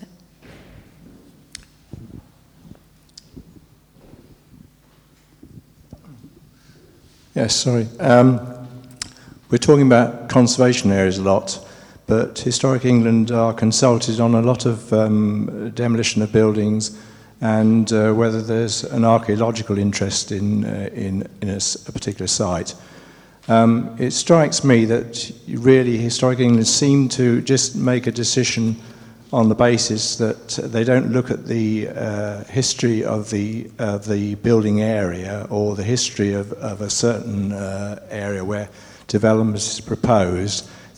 Yes, sorry. We're talking about conservation areas a lot, but Historic England are consulted on a lot of demolition of buildings, and whether there's an archaeological interest in a particular site. It strikes me that really Historic England seem to just make a decision on the basis that they don't look at the history of the building area, or the history of a certain area where development is proposed.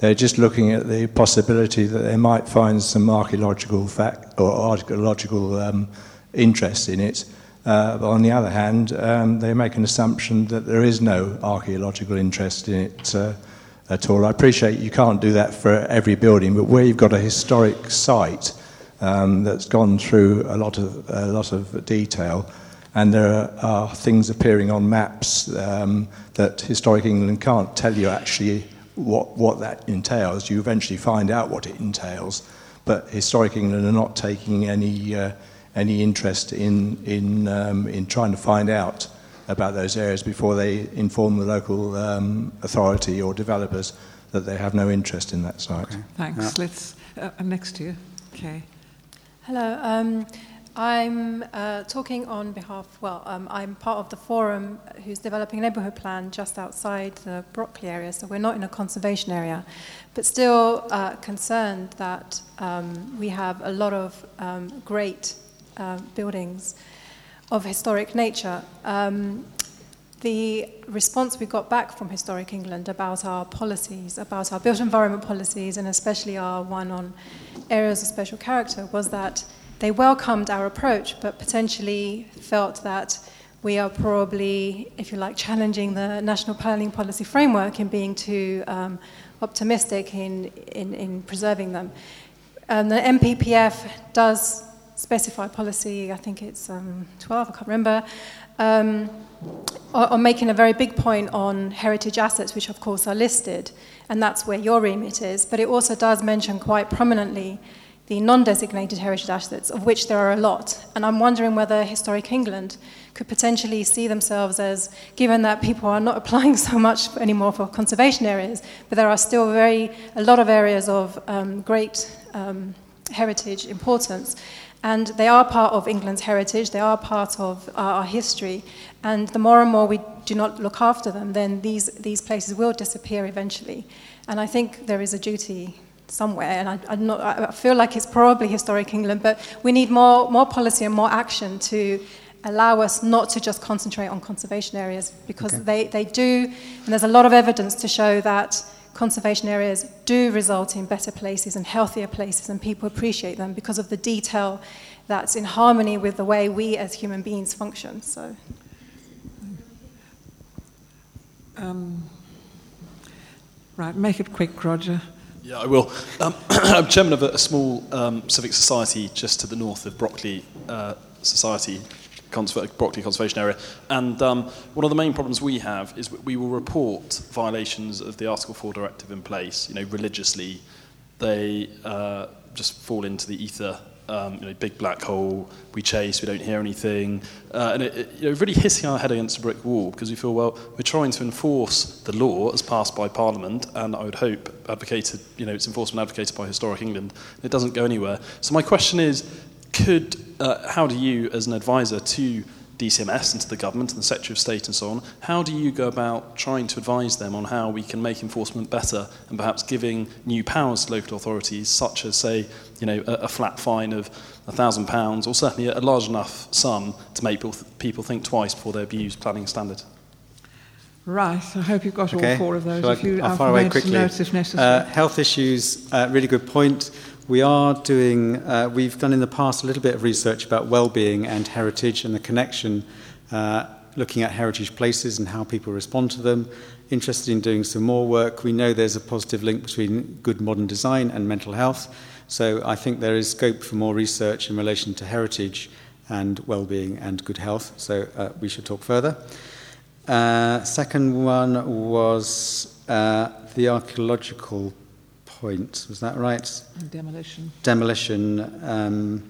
They're just looking at the possibility that they might find some archaeological fact or archaeological interest in it. But on the other hand, they make an assumption that there is no archaeological interest in it at all. I appreciate you can't do that for every building, but where you've got a historic site that's gone through a lot of detail, and there are things appearing on maps that Historic England can't tell you actually what that entails. You eventually find out what it entails, but Historic England are not taking any interest in trying to find out about those areas before they inform the local authority or developers that they have no interest in that site. Okay. Thanks. Let's next to you. Okay. Hello. I'm talking on behalf, I'm part of the forum who's developing a neighbourhood plan just outside the Brockley area, so we're not in a conservation area, but still concerned that we have a lot of great buildings of historic nature. The response we got back from Historic England about our policies, about our built environment policies, and especially our one on areas of special character, was that they welcomed our approach, but potentially felt that we are probably, if you like, challenging the National Planning Policy Framework in being too optimistic in preserving them. The NPPF does specify policy, I think it's 12, I can't remember, on making a very big point on heritage assets, which of course are listed, and that's where your remit is, but it also does mention quite prominently the non-designated heritage assets, of which there are a lot. And I'm wondering whether Historic England could potentially see themselves as, given that people are not applying so much anymore for conservation areas, but there are still a lot of areas of great heritage importance. And they are part of England's heritage, they are part of our history, and the more and more we do not look after them, then these places will disappear eventually. And I think there is a duty somewhere, and I feel like it's probably Historic England, but we need more policy and more action to allow us not to just concentrate on conservation areas, because they do, and there's a lot of evidence to show that conservation areas do result in better places and healthier places, and people appreciate them because of the detail that's in harmony with the way we as human beings function. So, right, make it quick, Roger. Yeah, I will. I'm chairman of a small civic society just to the north of Brockley Brockley Conservation Area, and one of the main problems we have is we will report violations of the Article 4 directive in place, religiously. They just fall into the ether, big black hole, we chase, we don't hear anything, and it really hitting our head against a brick wall, because we feel, well, we're trying to enforce the law as passed by Parliament, and I would hope advocated, its enforcement advocated by Historic England. It doesn't go anywhere. So my question is, how do you, as an advisor to DCMS and to the government and the Secretary of State and so on, how do you go about trying to advise them on how we can make enforcement better, and perhaps giving new powers to local authorities, such as, say, a flat fine of £1,000, or certainly a large enough sum to make people think twice before they abuse planning standard? Right, I hope you've got all four of those. I'll fire away quickly. Notes if necessary. Health issues, really good point. We've done in the past a little bit of research about well-being and heritage and the connection, looking at heritage places and how people respond to them. Interested in doing some more work. We know there's a positive link between good modern design and mental health. So I think there is scope for more research in relation to heritage and well-being and good health. So we should talk further. Second one was the archaeological point, was that right? Demolition.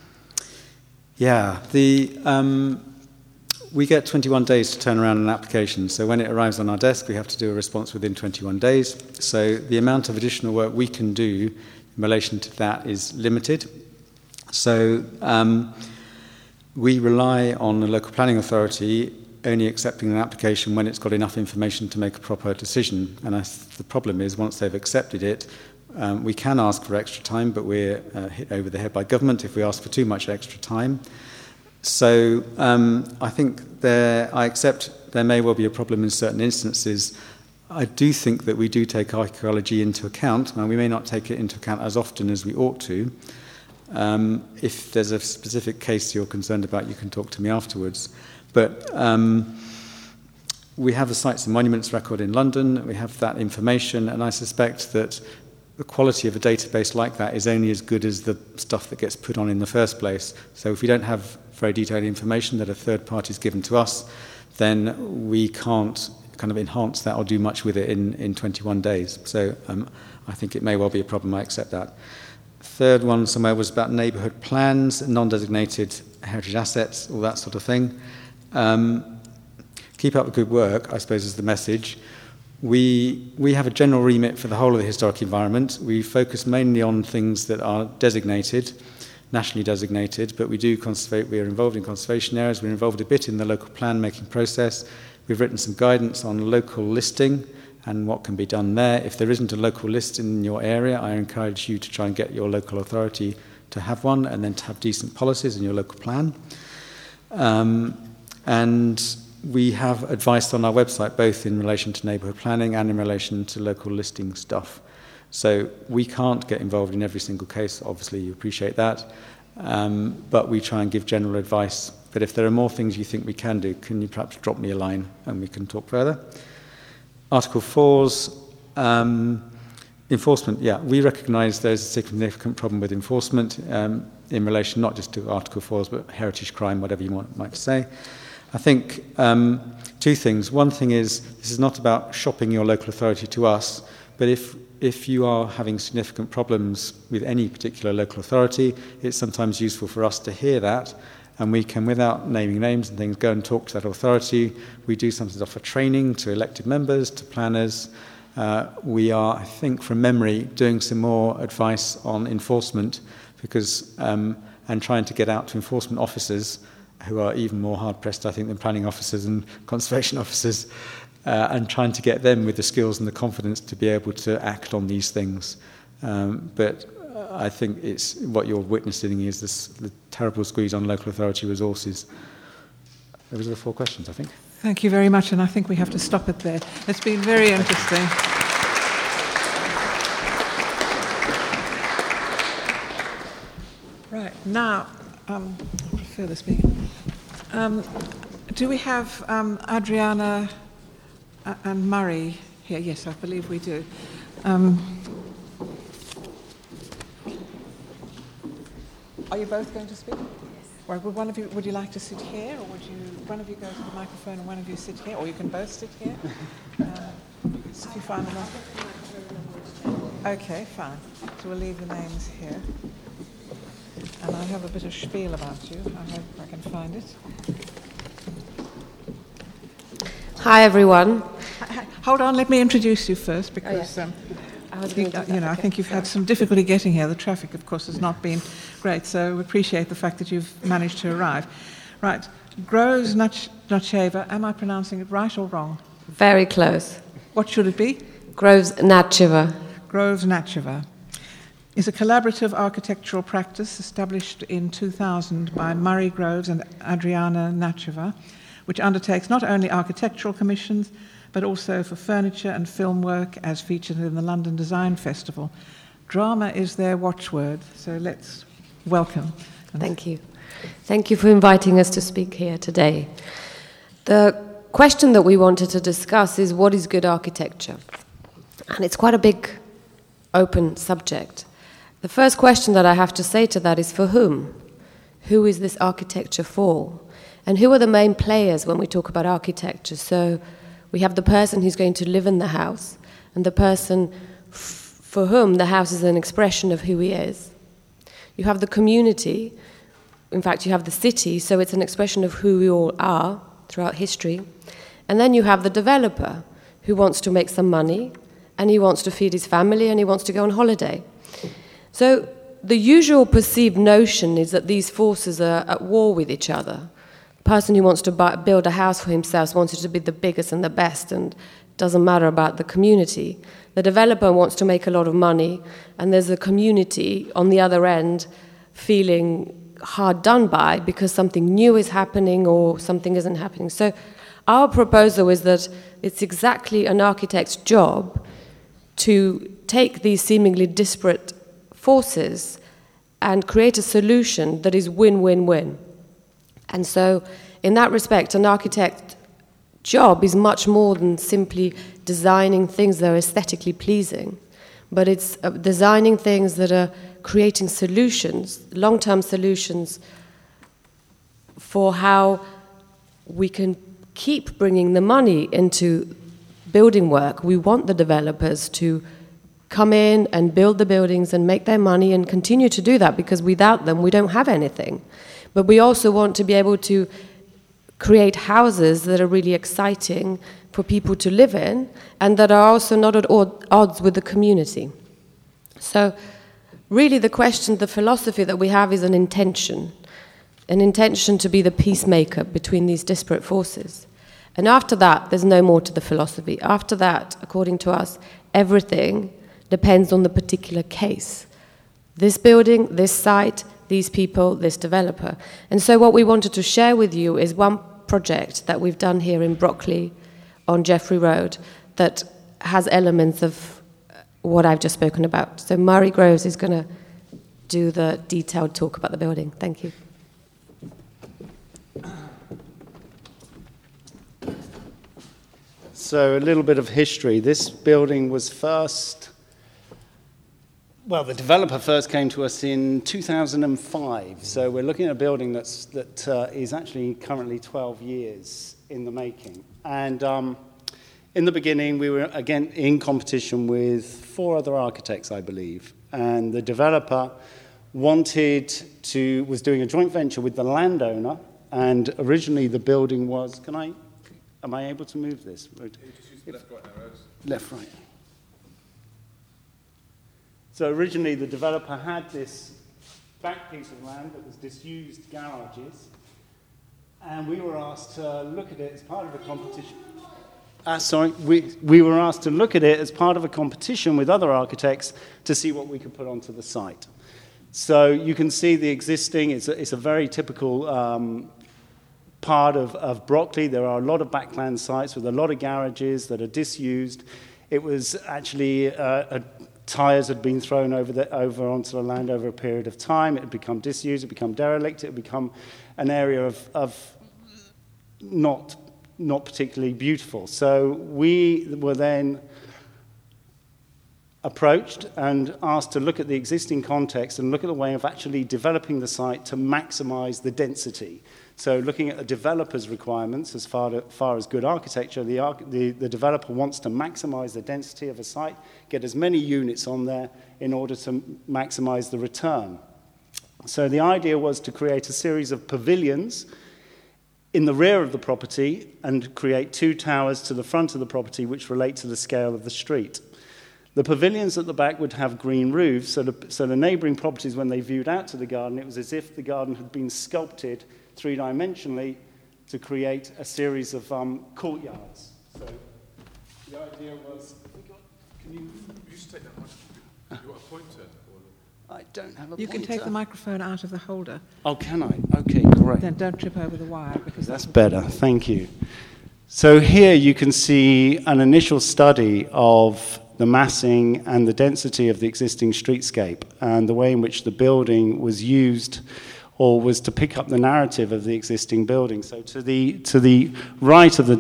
We get 21 days to turn around an application, so when it arrives on our desk we have to do a response within 21 days. So the amount of additional work we can do in relation to that is limited. So we rely on the local planning authority only accepting an application when it's got enough information to make a proper decision. And the problem is, once they've accepted it, we can ask for extra time, but we're hit over the head by government if we ask for too much extra time. So I think I accept there may well be a problem in certain instances. I do think that we do take archaeology into account. Now, we may not take it into account as often as we ought to. If there's a specific case you're concerned about, you can talk to me afterwards. But we have a Sites and Monuments record in London. We have that information, and I suspect that the quality of a database like that is only as good as the stuff that gets put on in the first place. So if we don't have very detailed information that a third party has given to us, then we can't kind of enhance that or do much with it in 21 days. So I think it may well be a problem. I accept that. Third one somewhere was about neighbourhood plans, non-designated heritage assets, all that sort of thing. Keep up the good work, I suppose, is the message. We have a general remit for the whole of the historic environment. We focus mainly on things that are designated, nationally designated, but we are involved in conservation areas. We're involved a bit in the local plan making process. We've written some guidance on local listing and what can be done there. If there isn't a local list in your area, I encourage you to try and get your local authority to have one and then to have decent policies in your local plan. And we have advice on our website, both in relation to neighbourhood planning and in relation to local listing stuff. So we can't get involved in every single case, obviously you appreciate that, but we try and give general advice. But if there are more things you think we can do, can you perhaps drop me a line and we can talk further? Article 4's enforcement, we recognise there's a significant problem with enforcement in relation not just to Article 4's, but heritage crime, whatever you might say. I think two things. One thing is, this is not about shopping your local authority to us, but if you are having significant problems with any particular local authority, it's sometimes useful for us to hear that, and we can, without naming names and things, go and talk to that authority. We do sometimes offer training to elected members, to planners. We are, I think, from memory, doing some more advice on enforcement, because and trying to get out to enforcement officers who are even more hard-pressed, I think, than planning officers and conservation officers, and trying to get them with the skills and the confidence to be able to act on these things. But I think it's what you're witnessing is the terrible squeeze on local authority resources. Those are the 4 questions, I think. Thank you very much, and I think we have to stop it there. It's been very interesting. Right, now, I prefer the speaker. Do we have Adriana and Murray here? Yes, I believe we do. Are you both going to speak? Yes. Right, would one of you, would you like to sit here, or would you, one of you go to the microphone and one of you sit here, or you can both sit here? If you find them all. Okay, fine. So we'll leave the names here. And I have a bit of spiel about you. I hope I can find it. Hi, everyone. Hold on, let me introduce you first, because I think you've had some difficulty getting here. The traffic, of course, has not been great, so we appreciate the fact that you've managed to arrive. Right, Groves Natcheva, am I pronouncing it right or wrong? Very close. What should it be? Groves Natcheva. Groves Natcheva is a collaborative architectural practice established in 2000 by Murray Groves and Adriana Natcheva, which undertakes not only architectural commissions, but also for furniture and film work as featured in the London Design Festival. Drama is their watchword, so let's welcome. Thank you. Thank you for inviting us to speak here today. The question that we wanted to discuss is, what is good architecture? And it's quite a big, open subject. The first question that I have to say to that is, for whom? Who is this architecture for? And who are the main players when we talk about architecture? So we have the person who's going to live in the house, and the person for whom the house is an expression of who he is. You have the community, in fact you have the city, so it's an expression of who we all are throughout history. And then you have the developer, who wants to make some money, and he wants to feed his family, and he wants to go on holiday. So the usual perceived notion is that these forces are at war with each other. The person who wants to build a house for himself wants it to be the biggest and the best, and doesn't matter about the community. The developer wants to make a lot of money, and there's a community on the other end feeling hard done by because something new is happening or something isn't happening. So our proposal is that it's exactly an architect's job to take these seemingly disparate forces and create a solution that is win-win-win. And so in that respect, an architect's job is much more than simply designing things that are aesthetically pleasing, but it's designing things that are creating solutions, long-term solutions for how we can keep bringing the money into building work. We want the developers to come in and build the buildings and make their money and continue to do that, because without them we don't have anything. But we also want to be able to create houses that are really exciting for people to live in and that are also not at odds with the community. So really the question, the philosophy that we have is an intention to be the peacemaker between these disparate forces. And after that, there's no more to the philosophy. After that, according to us, everything depends on the particular case. This building, this site, these people, this developer. And so what we wanted to share with you is one project that we've done here in Brockley on Jeffrey Road that has elements of what I've just spoken about. So Murray Groves is going to do the detailed talk about the building. Thank you. So a little bit of history. This building was first, well, the developer first came to us in 2005. So we're looking at a building that is actually currently 12 years in the making. And in the beginning, we were, again, in competition with 4 other architects, I believe. And the developer was doing a joint venture with the landowner. And originally the building was, am I able to move this? Left, right arrows. Left, right. So originally the developer had this back piece of land that was disused garages, and we were asked to look at it as part of a competition. We were asked to look at it as part of a competition with other architects to see what we could put onto the site. So you can see the existing, it's a very typical part of Brockley. There are a lot of backland sites with a lot of garages that are disused. It was actually tyres had been thrown over onto the land over a period of time. It had become disused. It had become derelict. It had become an area of not particularly beautiful. So we were then approached and asked to look at the existing context and look at the way of actually developing the site to maximize the density. So looking at a developer's requirements as far as good architecture, the developer wants to maximize the density of a site, get as many units on there in order to maximize the return. So the idea was to create a series of pavilions in the rear of the property and create 2 towers to the front of the property which relate to the scale of the street. The pavilions at the back would have green roofs, so the neighbouring properties, when they viewed out to the garden, it was as if the garden had been sculpted 3-dimensionally to create a series of courtyards. So the idea was, can you just take that microphone? You got a pointer? I don't have a pointer. You can take the microphone out of the holder. Oh, can I? Okay, great. Then don't trip over the wire. Because that's better, thank you. So here you can see an initial study of the massing and the density of the existing streetscape and the way in which the building was used or was to pick up the narrative of the existing building. So to the right of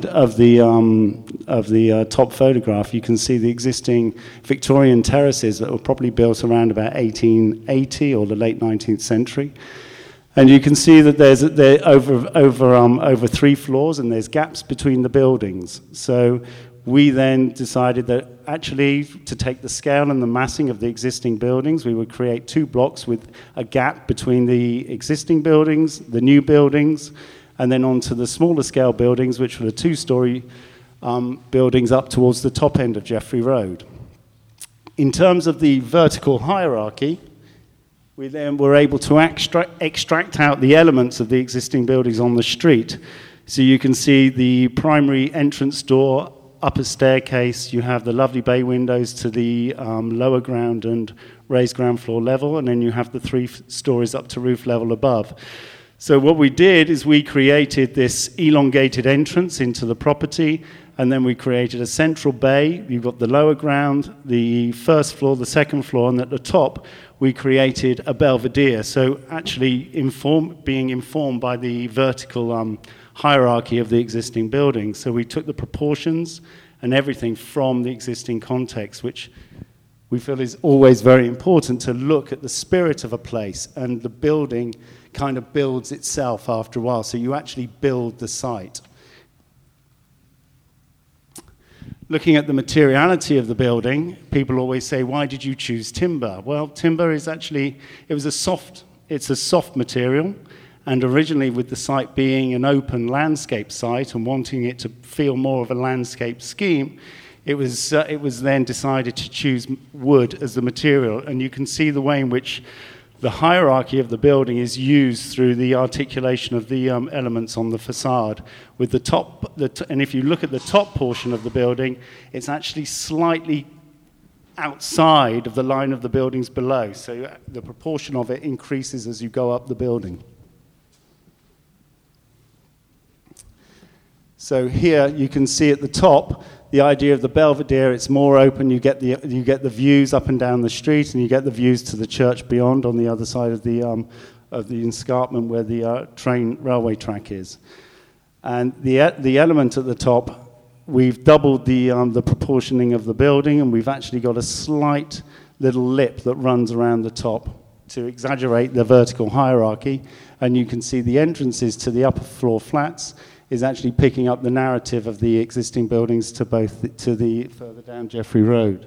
the top photograph, you can see the existing Victorian terraces that were probably built around about 1880 or the late 19th century. And you can see that they're over 3 floors, and there's gaps between the buildings. So we then decided that actually to take the scale and the massing of the existing buildings, we would create 2 blocks with a gap between the existing buildings, the new buildings, and then onto the smaller scale buildings, which were the 2-story buildings up towards the top end of Jeffrey Road. In terms of the vertical hierarchy, we then were able to extract out the elements of the existing buildings on the street. So you can see the primary entrance door, upper staircase, you have the lovely bay windows to the lower ground and raised ground floor level, and then you have the 3 stories up to roof level above. So what we did is we created this elongated entrance into the property, and then we created a central bay. You've got the lower ground, the first floor, the second floor, and at the top we created a belvedere. So actually being informed by the vertical hierarchy of the existing building. So we took the proportions and everything from the existing context, which we feel is always very important to look at the spirit of a place, and the building kind of builds itself after a while. So you actually build the site. Looking at the materiality of the building, people always say, why did you choose timber? Well, timber is actually, it's a soft material, and originally with the site being an open landscape site and wanting it to feel more of a landscape scheme, it was then decided to choose wood as the material, and you can see the way in which the hierarchy of the building is used through the articulation of the elements on the facade. With the top, and if you look at the top portion of the building, it's actually slightly outside of the line of the buildings below. So the proportion of it increases as you go up the building. So here you can see at the top the idea of the belvedere. It's more open. You get the views up and down the street, and you get the views to the church beyond on the other side of the escarpment where the railway track is. And the element at the top, we've doubled the proportioning of the building, and we've actually got a slight little lip that runs around the top to exaggerate the vertical hierarchy. And you can see the entrances to the upper floor flats is actually picking up the narrative of the existing buildings to the further down Jeffrey Road.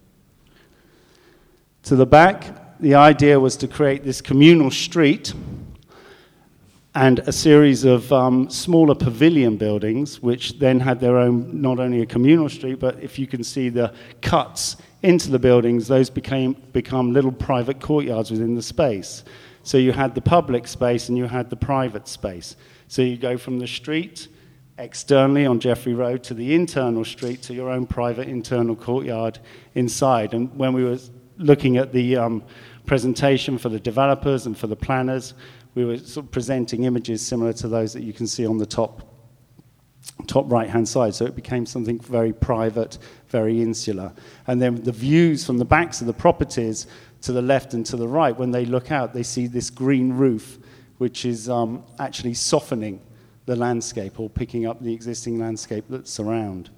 To the back, the idea was to create this communal street and a series of smaller pavilion buildings, which then had their own, not only a communal street, but if you can see the cuts into the buildings, those become little private courtyards within the space. So you had the public space and you had the private space. So you go from the street externally on Jeffrey Road to the internal street to your own private internal courtyard inside. And when we were looking at the presentation for the developers and for the planners, we were sort of presenting images similar to those that you can see on the top right-hand side. So it became something very private, very insular. And then the views from the backs of the properties to the left and to the right, when they look out, they see this green roof, which is actually softening the landscape or picking up the existing landscape that's around.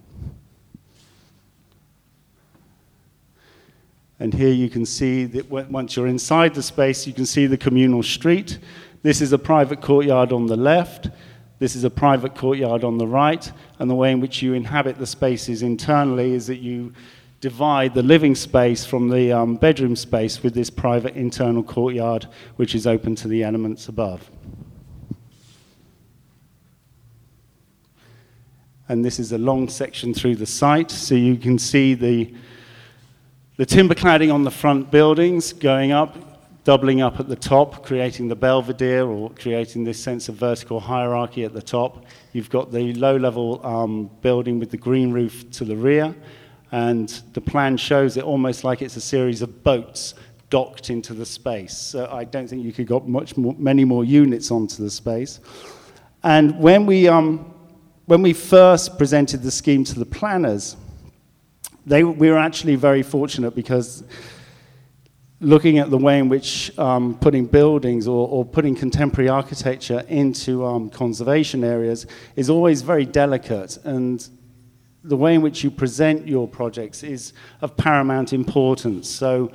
And here you can see that once you're inside the space, you can see the communal street. This is a private courtyard on the left. This is a private courtyard on the right. And the way in which you inhabit the spaces internally is that you divide the living space from the bedroom space with this private internal courtyard, which is open to the elements above. And this is a long section through the site, so you can see the timber cladding on the front buildings going up, doubling up at the top, creating the belvedere or creating this sense of vertical hierarchy at the top. You've got the low-level building with the green roof to the rear, and the plan shows it almost like it's a series of boats docked into the space. So I don't think you could got many more units onto the space. And when we first presented the scheme to the planners, we were actually very fortunate because looking at the way in which putting buildings or putting contemporary architecture into conservation areas is always very delicate, and the way in which you present your projects is of paramount importance. So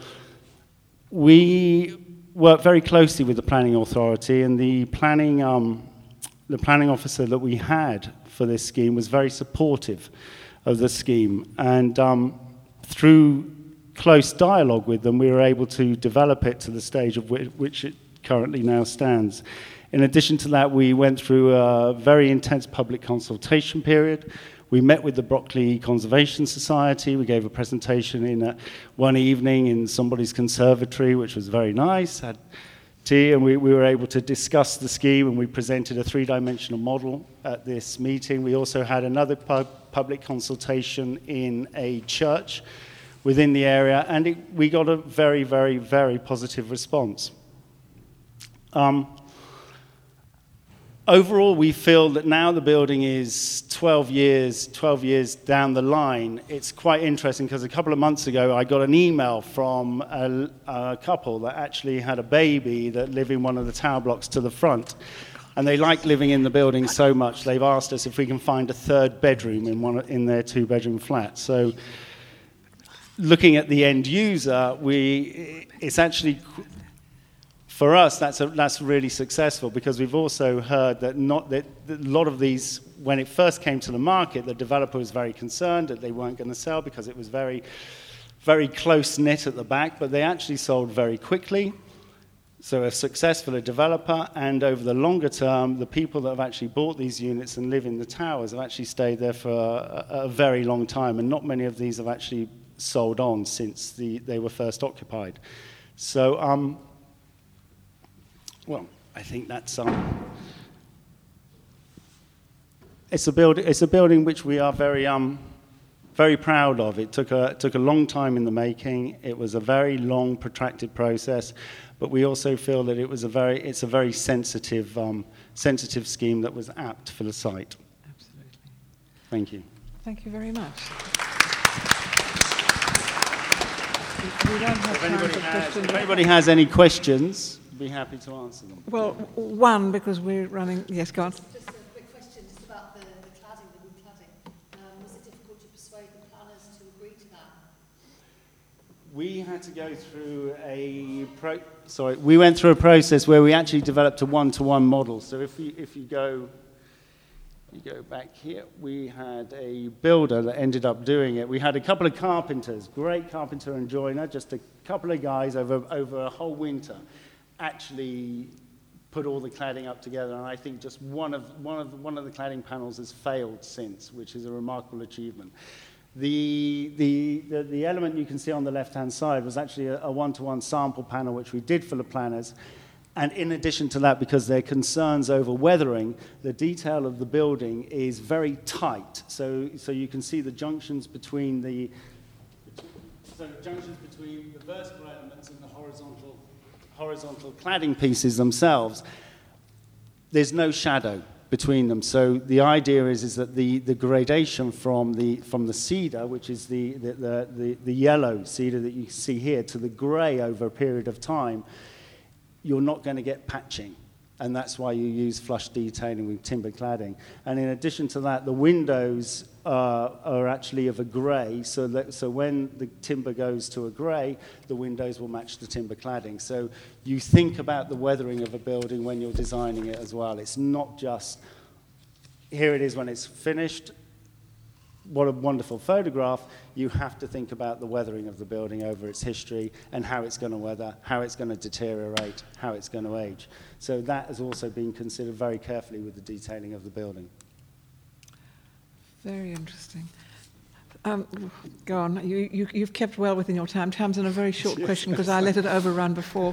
we work very closely with the planning authority, and the planning officer that we had for this scheme was very supportive of the scheme. And through close dialogue with them, we were able to develop it to the stage of which it currently now stands. In addition to that, we went through a very intense public consultation period. We met with the Brockley Conservation Society. We gave a presentation in one evening in somebody's conservatory, which was very nice. Had tea, and we were able to discuss the scheme, and we presented a three-dimensional model at this meeting. We also had another public consultation in a church, within the area, and we got a very, very, very positive response. Overall, we feel that now the building is 12 years down the line. It's quite interesting because a couple of months ago, I got an email from a couple that actually had a baby that lived in one of the tower blocks to the front. And they like living in the building so much, they've asked us if we can find a third bedroom in their two-bedroom flat. So looking at the end user, it's actually... For us, that's really successful because we've also heard that a lot of these, when it first came to the market, the developer was very concerned that they weren't going to sell because it was very, very close-knit at the back, but they actually sold very quickly. So a successful developer, and over the longer term, the people that have actually bought these units and live in the towers have actually stayed there for a very long time, and not many of these have actually sold on since they were first occupied. So, well, I think that's it's a building which we are very very proud of. It took a long time in the making. It was a very long, protracted process, but we also feel that it's a very sensitive sensitive scheme that was apt for the site. Absolutely. Thank you. Thank you very much. We don't have time for questions. If anybody has any questions, I'd be happy to answer them. Well, one, because we're running... Yes, go on. Just a quick question just about the cladding, the wood cladding. Was it difficult to persuade the planners to agree to that? We had to go through we went through a process where we actually developed a one-to-one model. So if you go back here, we had a builder that ended up doing it. We had a couple of carpenters, great carpenter and joiner, just a couple of guys over a whole winter, actually put all the cladding up together. And I think just one of the cladding panels has failed since, which is a remarkable achievement. The element you can see on the left-hand side was actually a one-to-one sample panel, which we did for the planners. And in addition to that, because there are concerns over weathering, the detail of the building is very tight. So you can see the junctions between the vertical elements and the horizontal cladding pieces themselves. There's no shadow between them. So the idea is that the gradation from the cedar, which is the yellow cedar that you see here, to the grey over a period of time, you're not going to get patching. And that's why you use flush detailing with timber cladding. And in addition to that, the windows are actually of a grey, so when the timber goes to a grey, the windows will match the timber cladding. So you think about the weathering of a building when you're designing it as well. It's not just, here it is when it's finished, what a wonderful photograph. You have to think about the weathering of the building over its history and how it's going to weather, how it's going to deteriorate, how it's going to age. So that has also been considered very carefully with the detailing of the building. Very interesting. Go on. You've kept well within your time. Tamsin, a very short question because I let it overrun before.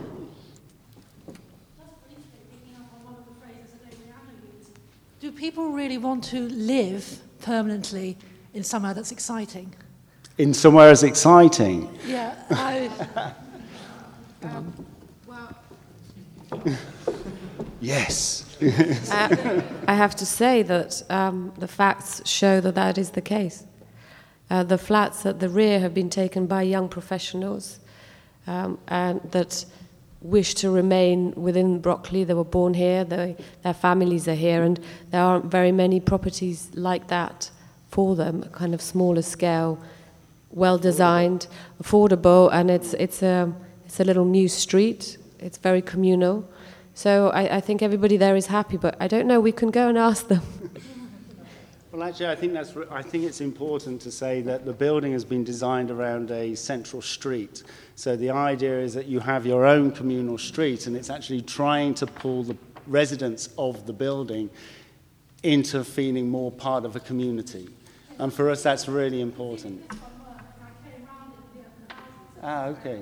Do people really want to live permanently in somewhere that's exciting? In somewhere as exciting? Yeah. Yes. I have to say that the facts show that that is the case. The flats at the rear have been taken by young professionals and that wish to remain within Brockley. They were born here, their families are here, and there aren't very many properties like that for them, kind of smaller scale, well-designed, affordable, and it's a little new street. It's very communal. So I think everybody there is happy, but I don't know, we can go and ask them. Well, actually, I think it's important to say that the building has been designed around a central street. So the idea is that you have your own communal street, and it's actually trying to pull the residents of the building into feeling more part of a community. And for us, that's really important. Ah, okay.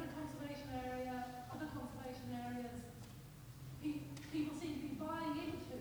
People seem to be buying into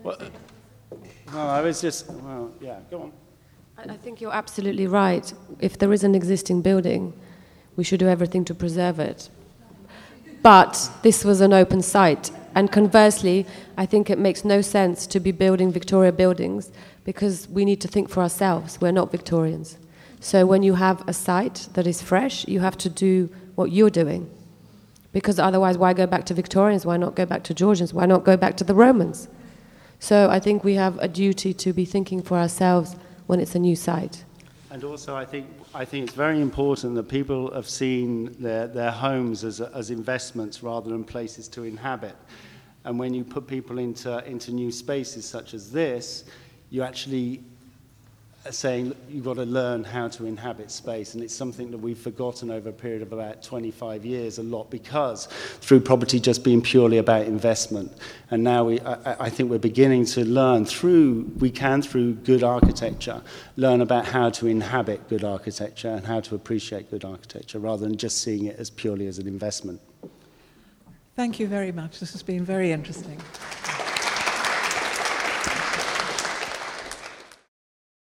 Well, I was just, yeah, go on. I think you're absolutely right. If there is an existing building, we should do everything to preserve it. But this was an open site. And conversely, I think it makes no sense to be building Victoria buildings because we need to think for ourselves. We're not Victorians. So when you have a site that is fresh, you have to do what you're doing. Because otherwise, why go back to Victorians? Why not go back to Georgians? Why not go back to the Romans? So I think we have a duty to be thinking for ourselves when it's a new site. And also, I think it's very important that people have seen their homes as investments rather than places to inhabit. And when you put people into new spaces such as this, you actually are saying you've got to learn how to inhabit space. And it's something that we've forgotten over a period of about 25 years a lot because through property just being purely about investment. And now I think we're beginning to learn through good architecture, learn about how to inhabit good architecture and how to appreciate good architecture rather than just seeing it as purely as an investment. Thank you very much. This has been very interesting.